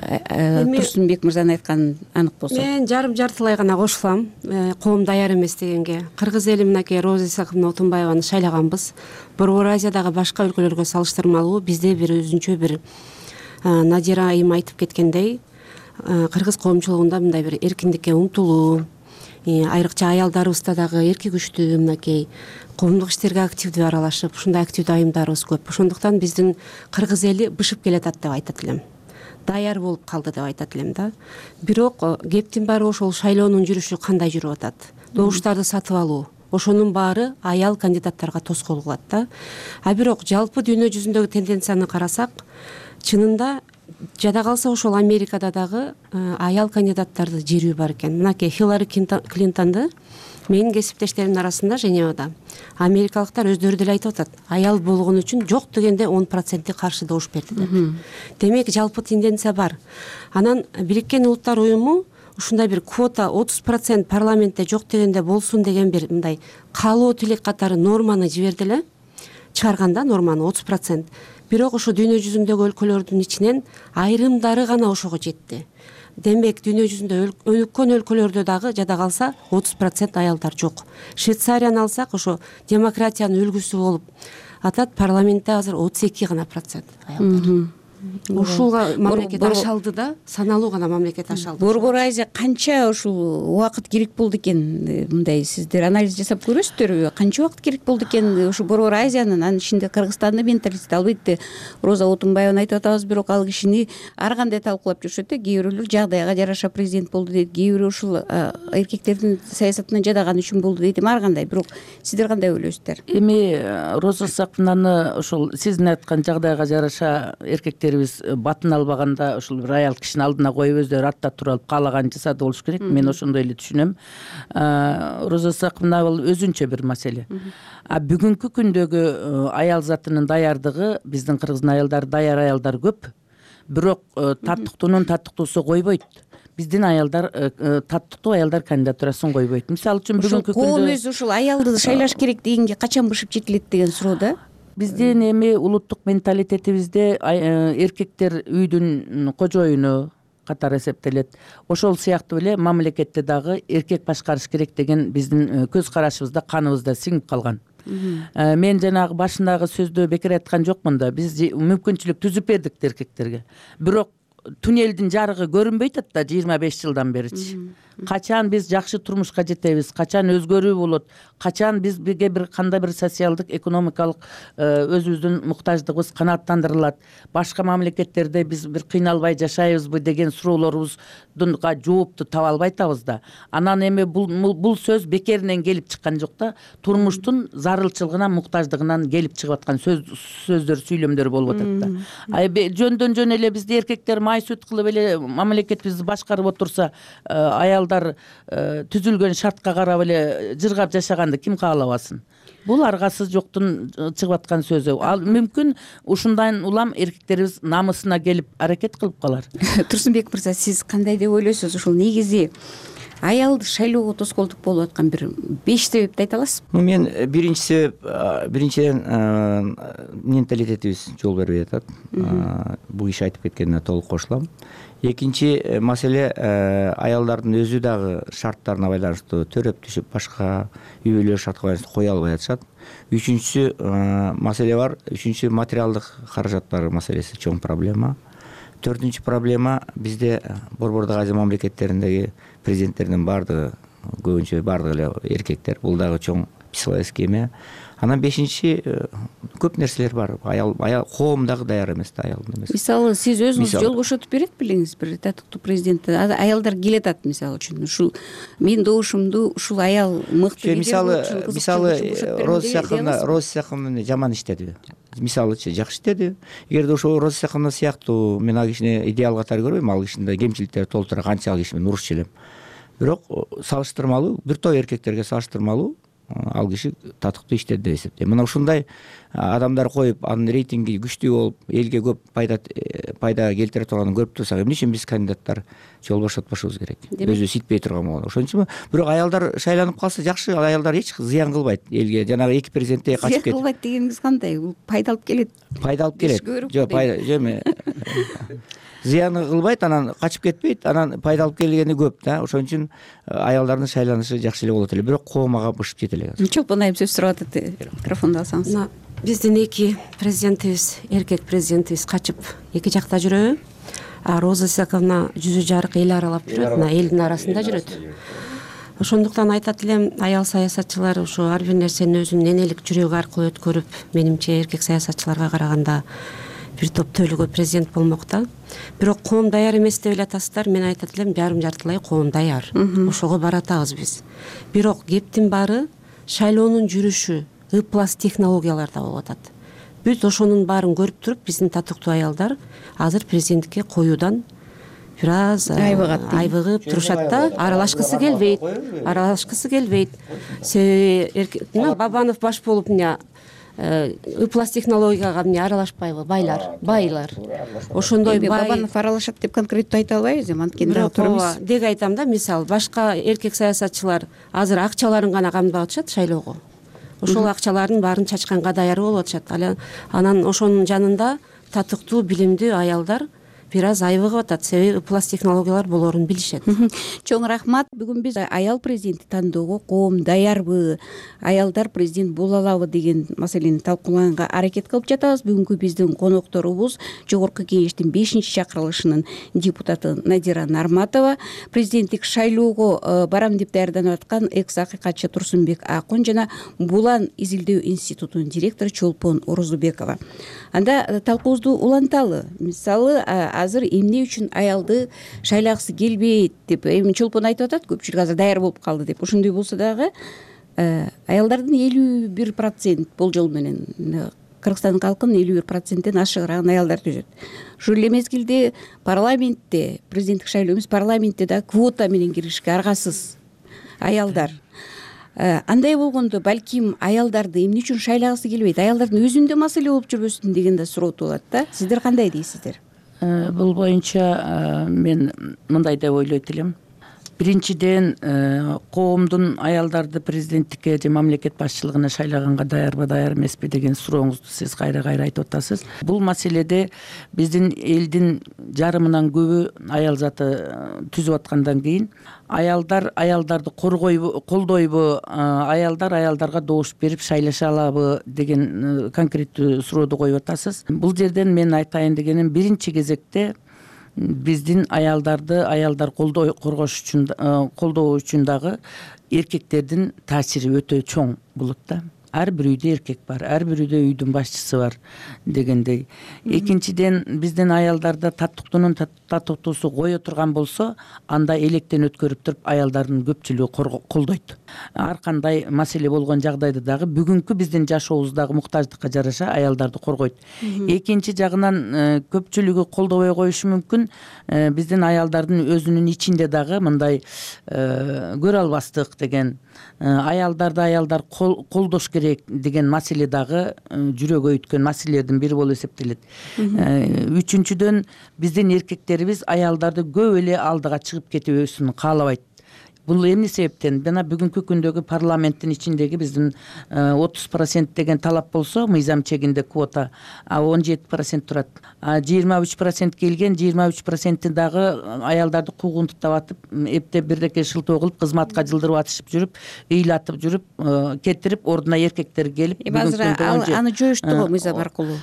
Турсунбек мырзанын айтканы анык болсо. Мен жартылай гана кошулам. Коом даяр эмес дегенге. Кыргыз эли мынакей Роза Исаковна Отунбаеваны шайлаганбыз. Борбор Азиядагы башка өлкөлөргө салыштырмалуу бизде бир өзүнчө бир Надира айым айтып кеткендей, кыргыз коомчулугунда мындай бир эркиндикке умтулуу, айрыкча аялдарыбызда дагы эрки күчтүү, мынакей коомдук иштерге активдүү аралашып, ушундай активдүү айымдарыбыз көп. Ошондуктан биздин кыргыз эли бышып келатат деп айтат элем. Даяр болуп калды деп айтат элем да. Бирок кептин баары ошол шайлоонун жүрүшү кандай жүрүп атат? Добуштарды сатып алуу. Ошонун баары аял кандидаттарга тоскоол кылат да. Бирок жалпы дүйнө жүзүндөгү тенденцияны карасак, чынында жада калса ошол Америкада дагы аял кандидаттарды жерүү бар экен. Мынакей Хиллари Клинтонду менин кесиптештеримдин арасында Женевада америкалыктар өздөрү деле айтып атат. Аял болгон үчүн жок дегенде 10% каршы добуш берди деп. Демек жалпы тенденция бар. Анан Бириккен Улуттар уюму ушундай бир квота 30% парламентте жок дегенде болсун деген бир мындай каалоо тилек катары норманы жиберди эле, чыгарганда норманы 30%. Бирок ошо дүйнө жүзүндөгү өлкөлөрдүн ичинен айрымдары гана ошого жетти. Демек дүйнө жүзүндө өнүккөн өлкөлөрдө дагы жада калса 30% аялдар жок. Швейцарияны алсак, ошо демократиянын үлгүсү болуп атат, парламентте азыр 32 гана процент аялдар. ушулга мамлекет ашалды да, саналуу гана мамлекет ашалды. Борбор Азия канча ушул убакыт керек болду экен, мындай сиздер анализ жасап көрөсүздөрбү? Канча убакыт керек болду экен ушу Борбор Азиянын, анын ичинде Кыргызстандын менталитети албетте Роза Отунбаеваны айтып атабыз, бирок ал кишини ар кандай талкуулап жүрүшөт. Кээ бирөөлөр жагдайга жараша президент болду дейт, кээ бирөө ушул эркектердин саясатынан жадаганы үчүн болду дейт. Ар кандай, бирок сиздер кандай ойлойсуздар? Эми Роза Сакынаны ушул сиздин айткан жагдайга жараша эркектерибиз батын албаганда ушул бир аял кишини алдына коюп өздөрү артта туруп алып каалаганын жасады болуш керек. Мен ошондой эле түшүнөм. Роза Сакынова бул өзүнчө бир маселе. Бүгүнкү күндөгү аял затынын даярдыгы, биздин кыргыздын аялдары даяр аялдар көп, бирок таттыктуунун таттыктуусу койбойт. Биздин аялдар таттыктуу аялдар кандидатурасын койбойт. Мисалы үчүн бүгүнкү күндө коом өзү ушул аялды шайлаш керек дегенге качан бышып жетилет деген суроо да. Биздин эми улуттук менталитетибизде эркектер үйдүн кожоюну катары эсептелет. Ошол сыяктуу эле мамлекетте дагы эркек башкарыш керек деген биздин көз карашыбызда, каныбызда сиңип калган. Мен жанагы башындагы сөздө бекер айткан жокмун да, биз мүмкүнчүлүк түзүп бердик эркектерге. Бирок туннелдин жарыгы көрүнбөй атат да 25 жылдан беричи. Качан биз жакшы турмушка жетебиз, качан өзгөрүү болот, качан бизге бир кандай бир социалдык, экономикалык өзүбүздүн муктаждыгыбыз канааттандырылат, башка мамлекеттерде биз бир кыйналбай жашайбызбы деген суроолорубузга жоопту таба албай атабыз да. Анан эми бул сөз бекеринен келип чыккан жок да, турмуштун зарылчылыгынан, муктаждыгынан келип чыгып аткан сөздөр, сүйлөмдөр болуп атат да. Жөндөн жөн эле бизде эркектер май сүт кылып эле мамлекетибизди башкарып отурса, аялдар түзүлгөн шартка карап эле жыргап жашаганды ким каалабасын? Бул аргасы жоктун чыгып аткан сөзү. Ал мүмкүн ушундан улам эркектерибиз намысына келип аракет кылып калар. Турсунбек мырза, сиз кандай деп ойлойсуз? Ушул негизи аялды шайлоого тоскоолдук болуп аткан бир 5 себепти айта аласызбы? Мен биринчи себеп, биринчиден менталитетибиз жол бербей атат. Бул киши айтып кеткенине толук кошулам. Экинчи маселе, аялдардын өзү дагы шарттарына байланыштуу төрөп түшүп, башка үй бүлө шартка байланыштуу кое албай атышат. Үчүнчүсү маселе бар, үчүнчү материалдык каражаттар маселеси чоң проблема. Төртүнчү проблема, бизде Борбордук Азия мамлекеттериндеги президенттердин бардыгы, көбүнчө бардыгы эле эркектер. Бул дагы чоң психологический эме. Анан бешинчи, көп нерселер бар. Аял коом дагы даяр эмес да, аялдын эмес. Мисалы, сиз өзүңүз жол бошотуп берет белеңиз бир татыктуу президентти? Аялдар келет ат, мисалы үчүн. Ушул менин добушумду ушул аял мыкты. Мисалы Роза Сакыновна жаман иштеди. Мисалычы жакшы иштеди. Эгерде ошо Роза Сакыновна сыяктуу, мен ал кишини идеал катары көрбөйм, ал кишинде кемчиликтери толтура, канча ал киши менен урушчу элем. Бирок салыштырмалуу, бир топ эркектерге салыштырмалуу ал киши татыктуу иштеди деп эсептейм. Мына ушундай адамдар коюп, анын рейтинги күчтүү болуп, элге көп пайда келтире турганын көрүп турсак, эмне үчүн биз кандидаттар жол бошотпошубуз керек? Өзү ситпей турган болгондо. Ошон үчүн бирок аялдар шайланып калса жакшы, аялдар эч зыян кылбайт элге. Жанагы эки президентте качып кетип. Зыян кылбайт дегениңиз кандай? Бул пайда алып келет. Пайда алып келет. Жок, зыяны кылбайт, анан качып кетпейт, анан пайда алып келгени көп да. Ошон үчүн аялдардын шайланышы жакшы эле болот эле, бирок коом ага бышып жете эле. Чолпон айым сөз сурап атат, микрофонду алсаңыз. Биздин эки президентибиз, эркек президентибиз качып эки жакта жүрөбү? Роза Исаковна жүзү жарык эл аралап жүрөт, мына элдин арасында жүрөт. Ошондуктан айтат элем, аял саясатчылар ошо ар бир нерсени өзүнүн энелик жүрөгү аркылуу өткөрүп, менимче эркек саясатчыларга караганда бир топ төлөгө президент болмок да. Бирок коом даяр эмес деп эле атасыздар. Мен айтат элем, жарым жартылай коом даяр. Ошого баратабыз биз. Бирок кептин баары шайлоонун жүрүшү, ыплас технологияларда болуп атат. Бүт ошонун баарын көрүп туруп, биздин татыктуу аялдар азыр президенттикке коюудан бир аз айбыгып турушат да. Аралашкысы келбейт. Себеби Бабанов баш болуп ыплас технологияга аралашпайбы? Байлар. Ошондой Бабанов аралашат деп конкреттүү айта албайбыз, анткени турабыз. Дег айтам да, мисалы башка эркек саясатчылар азыр акчаларын гана камдап атышат шайлоого. Ошол акчалардын баарын чачканга даяр болуп атышат. Анан ошонун жанында татыктуу, билимдүү аялдар бир аз айбыгып атат, себеби ыплас технологиялар болоорун билишет. Чоң рахмат. Бүгүн биз аял президентти тандоого коом даярбы, аялдар президент боло алабы деген маселени талкуулаганга аракет кылып жатабыз. Бүгүнкү биздин конокторубуз Жогорку Кеңештин 5-чакырылышынын депутаты Надира Нарматова, президенттик шайлоого барам деп даярданып аткан экс акыйкатчы Турсунбек Акун жана Булан изилдөө институтунун директору Чолпон Орозубекова. Анда талкуубузду уланталы. Мисалы, азыр эмне үчүн аялды шайлагысы келбейт деп эми Чолпон айтып атат, көпчүлүк азыр даяр болуп калды деп. Ошондой болсо дагы аялдардын 51% болжол менен Кыргызстандын калкынын 51%тен ашыгыраагын аялдар түзөт. Ушул эле мезгилде парламентте, президенттик шайлоо эмес, парламентте да квота менен киришке аргасыз аялдар. Андай болгондо балким аялдарды эмне үчүн шайлагысы келбейт, аялдардын өзүндө маселе болуп жүрбөсүн деген да суроо болот да. Сиздер кандай дейсиздер? Бул боюнча мен мындай деп ойлойт элем. Биринчиден, коомдун аялдарды президенттикке же мамлекет башчылыгына шайлаганга даярбы, даяр эмеспи деген сурооңузду сиз кайра айтып атасыз. Бул маселеде биздин элдин жарымынан көбү аял заты түзүп аткандан кийин аялдарды колдойбу, аялдарга добуш берип шайлаша алабы деген конкреттүү сурооду коюп атасыз. Бул жерден мен айтайын дегеним, биринчи кезекте биздин аялдар колдоо үчүн дагы эркектердин таасири өтө чоң болот да. Ар бир үйдө эркек бар, ар бир үйдө үйдүн башчысы бар дегендей. Экинчиден, биздин аялдарда татыктуунун татыктуусу кое турган болсо, анда электен өткөрүп туруп аялдардын көпчүлүгү колдойт. Ар кандай маселе болгон жагдайда дагы бүгүнкү биздин жашообуздагы муктаждыкка жараша аялдарды коргойт. Экинчи жагынан көпчүлүгү колдобой коюшу мүмкүн. Биздин аялдардын өзүнүн ичинде дагы мындай көрө албастык деген, аялдар колдош керек деген маселе дагы жүрөгө өткөн маселелердин бири болуп эсептелет. Үчүнчүдөн, биздин эркектерибиз аялдарды көп эле алдыга чыгып кетүүсүн каалабайт. Бул эмне себептен? Жана бүгүнкү күндөгү парламенттин ичиндеги биздин 30% деген талап болсо, мыйзам чегинде квота 17% турат. 23% келген, 23% дагы аялдарды куугунтуктап атып, эптеп бирдеке шылтоо кылып, кызматка жылдырып атышып жүрүп, ыйлатып жүрүп, кетирип, ордуна эркектер келип, азыр аны жоюшту го мыйзам аркылуу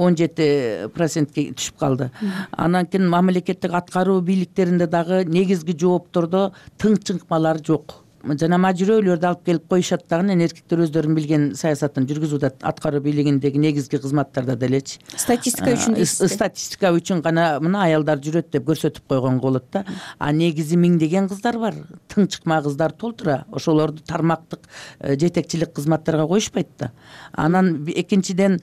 17%ке түшүп калды. Анан кийин мамлекеттик аткаруу бийликтеринде дагы негизги жооптордо тыңчыкмалар жок. Жана мажүрөөлөрдү алып келип коюшат дагы, эркектер өздөрүнүн билген саясатын жүргүзүп атат. Аткаруу бийлигиндеги негизги кызматтарда делечи. Статистика үчүн дейсиз. Статистика үчүн гана мына аялдар жүрөт деп көрсөтүп койгонго болот да. Негизи миңдеген кыздар бар. Тыңчыкма кыздар толтура. Ошолорду тармактык жетекчилик кызматтарга коюшпайт да. Анан экинчиден,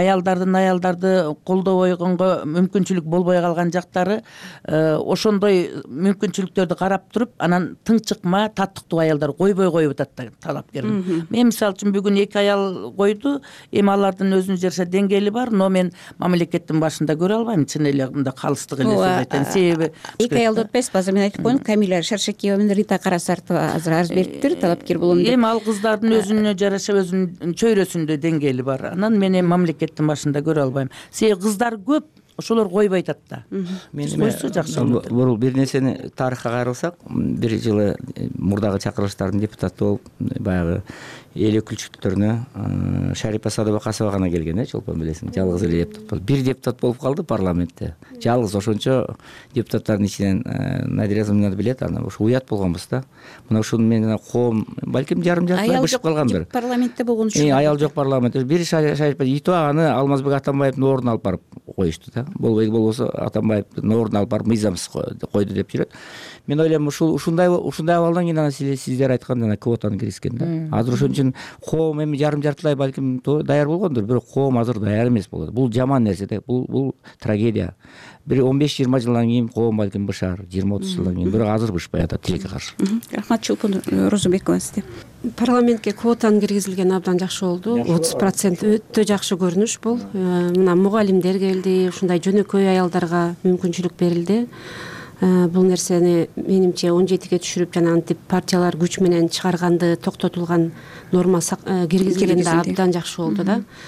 аялдарды колдобойгонго мүмкүнчүлүк болбой калган жактары, ошондой мүмкүнчүлүктөрдү карап туруп, анан тыңчыкма, татыктуу аялдар койбой коюп атат да талапкер. Мен мисалы үчүн бүгүн 2 аял койду. Эми алардын өзүнүн жараша деңгээли бар, но мен мамлекеттин башында көрө албайм. Чын эле мындай калыстык эле сөз айтам. Себеби 2 аялды өтпөйсүз. Азыр мен айтып коеюн, Камила Шаршакиева менен Рита Карасартова азыр арыз бериптир, талапкер болом деп. Эми ал кыздардын өзүнө жараша өзүнүн чөйрөсүндө деңгээли бар. Анан мен эми мамлекеттин башында көрө албайм. Себеби кыздар көп, ошолор койбойт атта. Койсо жакшы болот. Бул бир нерсени тарыхка кайрылсак, бир жылы мурдагы чакырылыштардын депутаты болуп, баягы эл өкүлчүлүктөрүнө Шарипа Садыбакасова гана келген, Чолпон билесиң, жалгыз эле депутат. Бир депутат болуп калды парламентте. Жалгыз ошончо депутаттардын ичинен Надира Зуминаны билет, аны ушу уят болгонбуз да. Мына ушуну мен коом балким жарым-жартылай бышып калгандыр. Парламентте болгон үчүн. Аял жок парламентте. Бир Шарипа Итова аны Алмазбек Атамбаевдин ордуна алып барып коюшту да. Болбосо Атамбаевдин ордуна алып барып мыйзамсыз койду деп жүрөт. Мен ойлойм, ушундай абалдан кийин сиздер айткан жана квотаны киргизген да. Азыр ошон үчүн коом эми жарым-жартылай балким даяр болгондур, бирок коом азыр даяр эмес болот. Бул жаман нерсе да, бул трагедия. Бир 15-20 жылдан кийин коом балким бышар, 20-30 жылдан кийин, бирок азыр бышпай атат тилекке каршы. Рахмат. Чолпон Орозубекова, сизде. Парламентке квотанын киргизилгени абдан жакшы болду. 30% өтө жакшы көрүнүш бул. Мына мугалимдер келди, ушундай жөнөкөй аялдарга мүмкүнчүлүк берилди. Бул нерсени менимче 17ге түшүрүп, жана антип партиялар күч менен чыгарганды, токтотулган норма киргизилгенде абдан жакшы болду да.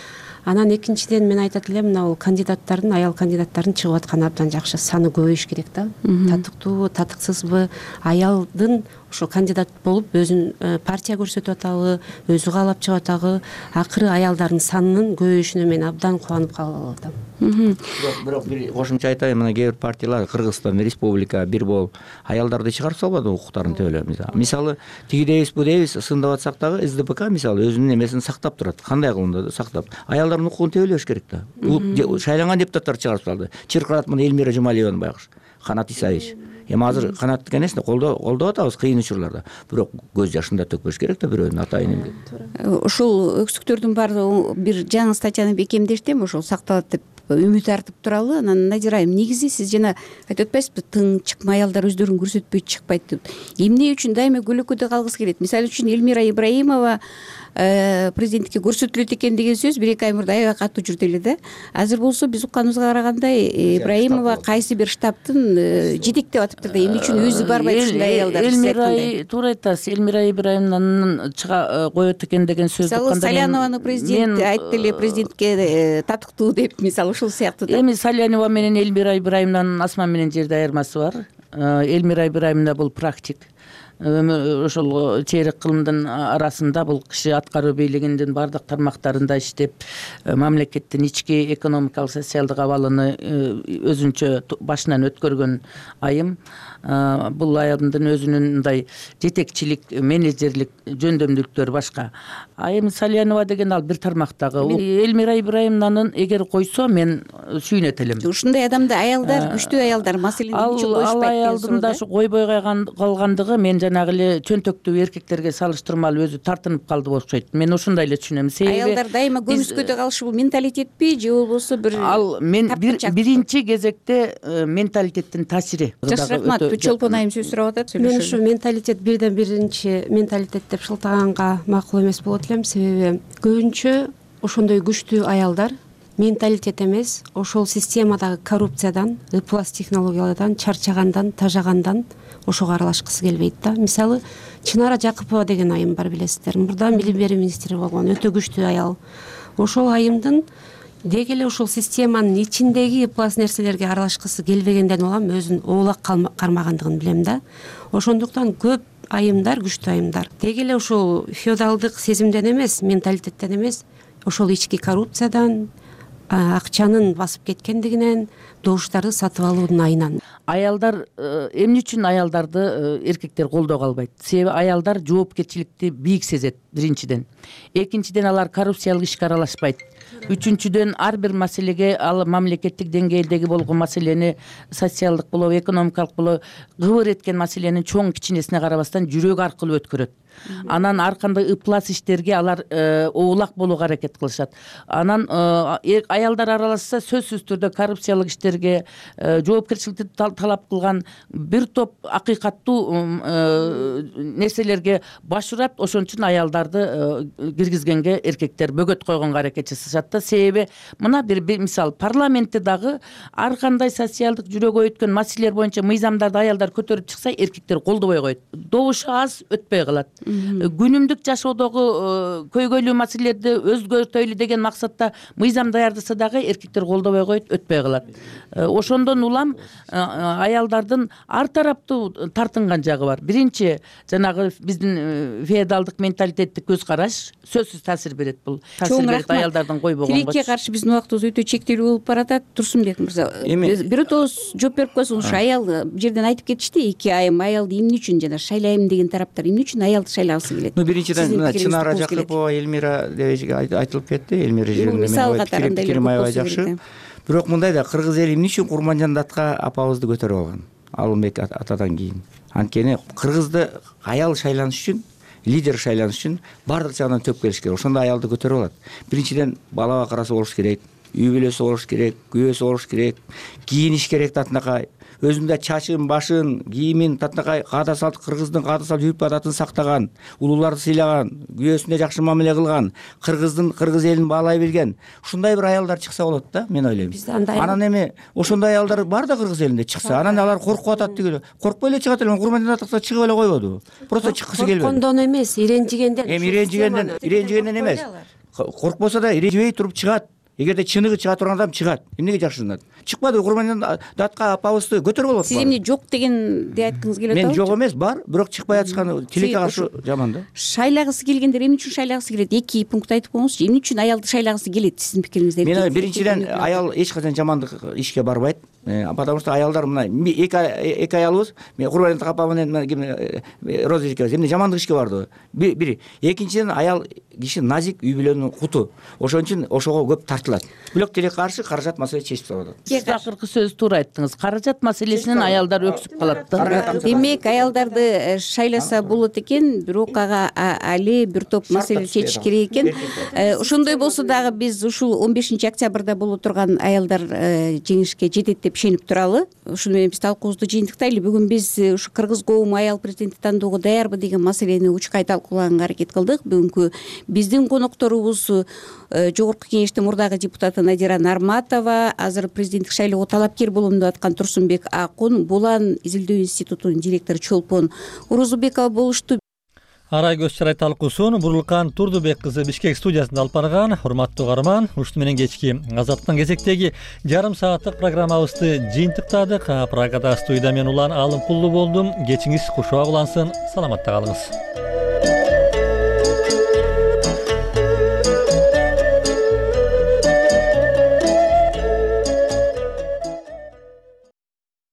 Анан экинчиден мен айтат элем мына бул кандидаттардын, аял кандидаттардын чыгып атканы абдан жакшы, саны көбөйүш керек да. Татыктуу, татыксызбы, аялдын ошо кандидат болуп өзүн партия көрсөтүп атабы, өзү каалап чыгып атабы, акыры аялдардын санынын көбөйүшүнө мен абдан кубанып калып атам. Бирок бир кошумча айтайын, мына кээ бир партиялар, Кыргызстан Республика, бир болуп аялдарды чыгарып салбады укуктарын төөлөп. Мисалы тиги дейбиз, бу дейбиз, сындап атсак дагы СДПК мисалы өзүнүн эмесин сактап турат. Кандай кылымда сактап? Аялдардын укугун төөлөш керек да. Шайланган депутаттар чыгарып салды. Чыркырат мына Элмира Жумалиеваны байкуш, Канат Исаевич. Эми азыр Канатты кенесин колдоп атабыз кыйын учурларда. Бирок көз жашын да төкпөш керек да бирөөнүн атайын эмгеги. Ошол өксүктөрдүн баары бир жаңы статьяны бекемдештим, ошол сакталат деп үмүт артып туралы. Анан Надира айым, негизи сиз жана айтып атпайсызбы, тың чыкма аялдар өздөрүн көрсөтпөйт, чыкпайт деп. Эмне үчүн дайыма көлөкөдө калгысы келет? Мисалы үчүн Элмира Ибраимова президентке көрсөтүлөт экен деген сөз 1-2 ай мурда аябай катуу жүрдү эле да. Азыр болсо биз укканыбызга караганда Ибраимова кайсы бир штабтын жетектеп атыптыр да. Эмне үчүн өзү барбайт ушундай аялдар? Элмира, туура айтасыз, Элмира Ибраимовнанын чыга коет экен деген сөздү мисалы Салянованы президент айтты эле, президентке татыктуу деп, мисалы ушул сыяктуу да. Эми Салянова менен Элмира Ибраимовнанын асман менен жерде айырмасы бар. Элмира Ибраимовна бул практик. Ошол чейрек кылымдын арасында бул киши аткаруу бийлигинин бардык тармактарында иштеп, мамлекеттин ички экономикалык социалдык абалыны өзүнчө башынан өткөргөн айым. Бул айымдын өзүнүн мындай жетекчилик, менеджерлик жөндөмдүүлүктөрү башка. Айым Салянова деген ал бир тармактагы. Элмира Ибраимовнанын эгер койсо мен сүйүнөт элем. Ушундай адамды аялдар, күчтүү аялдар маселени үчүн койшпайт. Ал аялдын да койбой калгандыгы мен жанагы эле чөнтөктүү эркектерге салыштырмалуу өзү тартынып калды окшойт. Мен ошондой эле түшүнөм. Аялдар дайыма көмүскөдө калышы бул менталитетпи же болбосо бир ал мен биринчи кезекте менталитеттин таасири. Жакшы, рахмат. Чолпон айым сөз сурап атат. Мен ушу менталитет бирден биринчи менталитет деп шылтаганга макул эмес болот элем, себеби көбүнчө ошондой күчтүү аялдар менталитет эмес, ошол системадагы коррупциядан, ыплас технологиялардан, чарчагандан, тажагандан ошого аралашкысы келбейт да. Мисалы Чынара Жакыпова деген айым бар, билесиздер. Мурда билим берүү министри болгон, өтө күчтүү аял. Ошол айымдын деги эле ошол системанын ичиндеги ыплас нерселерге аралашкысы келбегенден улам өзүн оолак кармагандыгын билем да. Ошондуктан көп айымдар, күчтүү айымдар деги эле ошол феодалдык сезимден эмес, менталитеттен эмес, ошол ички коррупциядан, акчанын басып кеткендигинен, добуштарды сатып алуунун айынан. Аялдар эмне үчүн аялдарды эркектер колдой албайт? Себеби аялдар жоопкерчиликти бийик сезет, биринчиден. Экинчиден алар коррупциялык ишке аралашпайт. Үчүнчүдөн ар бир маселеге, ал мамлекеттик деңгээлдеги болгон маселени, социалдык болобу, экономикалык болобу, кыбыр эткен маселенин чоң кичинесине карабастан жүрөк аркылуу өткөрөт. Анан ар кандай ыплас иштерге алар оолак болууга аракет кылышат. Анан аялдар аралашса сөзсүз түрдө коррупциялык иштерге жоопкерчиликти талап кылган бир топ акыйкаттуу нерселерге баш урат. Ошон үчүн аялдарды киргизгенге эркектер бөгөт койгонго аракет жасашат да. Себеби мына бир мисал, парламентте дагы ар кандай социалдык жүрөгү өткөн маселелер боюнча мыйзамдарды аялдар көтөрүп чыкса, эркектер колдобой коет. Добушу аз, өтпөй калат. Күнүмдүк жашоодогу көйгөйлүү маселелерди өзгөртөйлү деген максатта мыйзам даярдаса дагы эркектер колдобой коет, өтпөй калат. Ошондон улам аялдардын ар тараптуу тартынган жагы бар. Биринчи, жанагы биздин феодалдык менталитеттик көз караш сөзсүз таасир берет. Бул таасир берет аялдардын койбогон. Тилекке каршы биздин убактыбыз өтө чектелүү болуп баратат. Турсунбек мырза, бирөө жооп берип койсоңуз, аял жерден айтып кетишти, 2 айым аялды эмне үчүн жана шайлайм деген тараптар эмне үчүн аялды шайлагысы келет? Биринчиден Чынара Жакыпова, Элмира айтылып кетти. Элмира пикирим аябай жакшы. Бирок мындай да, кыргыз эли эмне үчүн Курманжан Датка апабызды көтөрүп алган? Алымбек атадан кийин. Анткени кыргызды аял шайланыш үчүн, лидер шайланыш үчүн бардык жагынан төп келиш керек. Ошондо аялды көтөрүп алат. Биринчиден бала бакырасы болуш керек, үй бүлөсү болуш керек, күйөөсү болуш керек, кийиниш керек татынакай. Өзүндө чачын, башын, кийимин татынакай каада салт, кыргыздын каада салт үрп адатын сактаган, улууларды сыйлаган, күйөөсүнө жакшы мамиле кылган, кыргыз элин баалай билген. Ушундай бир аялдар чыкса болот да, мен ойлойм. Анан эми ошондой аялдар бар да кыргыз элинде чыкса, анан алар коркуп атат дегеле. Коркпой эле чыгат эле. Курманжан Датка чыгып эле койбоду. Просто чыккысы келбеди. Корккондон эмес, иренжигенден. Иренжигенден эмес. Коркпосо да иренжибей туруп чыгат. эгерде чыныгы чыга турган адам чыгат, эмнеге жакшырынат? Чыкпады, Курманиян датка апабызды көтөрүп алып. Сиз эмне жок дегенди айткыңыз келет атабы? Мен жок эмес, бар, бирок чыкпай жатышканы тилекке каршы жаман да. Шайлагысы келгендер эмне үчүн шайлагысы келет? 2 пункт айтып коюңузчу. Эмне үчүн аялды шайлагысы келет сиздин пикириңизде? Мен биринчиден аял эч качан жамандык ишке барбайт. Потому что аялдар мына эки аялыбыз, мен Курманиян апа менен Роза экөөбүз эмне жамандык ишке барды? Бири. Экинчиден аял киши назик, үй бүлөнүн куту. Ошон үчүн ошого көп тартылат. Бирок тилекке каршы каражат маселе чечип салат. Сиз акыркы сөз туура айттыңыз. Каражат маселесинен аялдар өксүп калат да. Демек, аялдарды шайласа болот экен, бирок ага али бир топ маселе чечиш керек экен. Ошондой болсо дагы биз ушул 15 октябрда боло турган аялдар жеңишке жетет деп ишенип туралы. Ушуну менен биз талкуубузду жыйынтыктайлы. Бүгүн биз ушу кыргыз коому аял президентти тандоого даярбы деген маселени учкай талкуулаганга аракет кылдык. Бүгүнкү биздин конокторубуз жогорку кеңештин мурдагы депутаты Надира Нарматова, азыр президенттик шайлоого талапкер болом деп аткан Турсунбек Акун, Булан изилдөө институтунун директору Чолпон Орозубекова болушту. Арай көз чарай талкуусун Бурулкан Турдубек кызы Бишкек студиясында алып барган. Урматтуу угарман, ушуну менен кечки Азаттыктын кезектеги жарым сааттык программабызды жыйынтыктадык. Прагада студияда мен Улан Алымкулду болдум. Кечиңиз кушуа улансын. Саламатта калыңыз.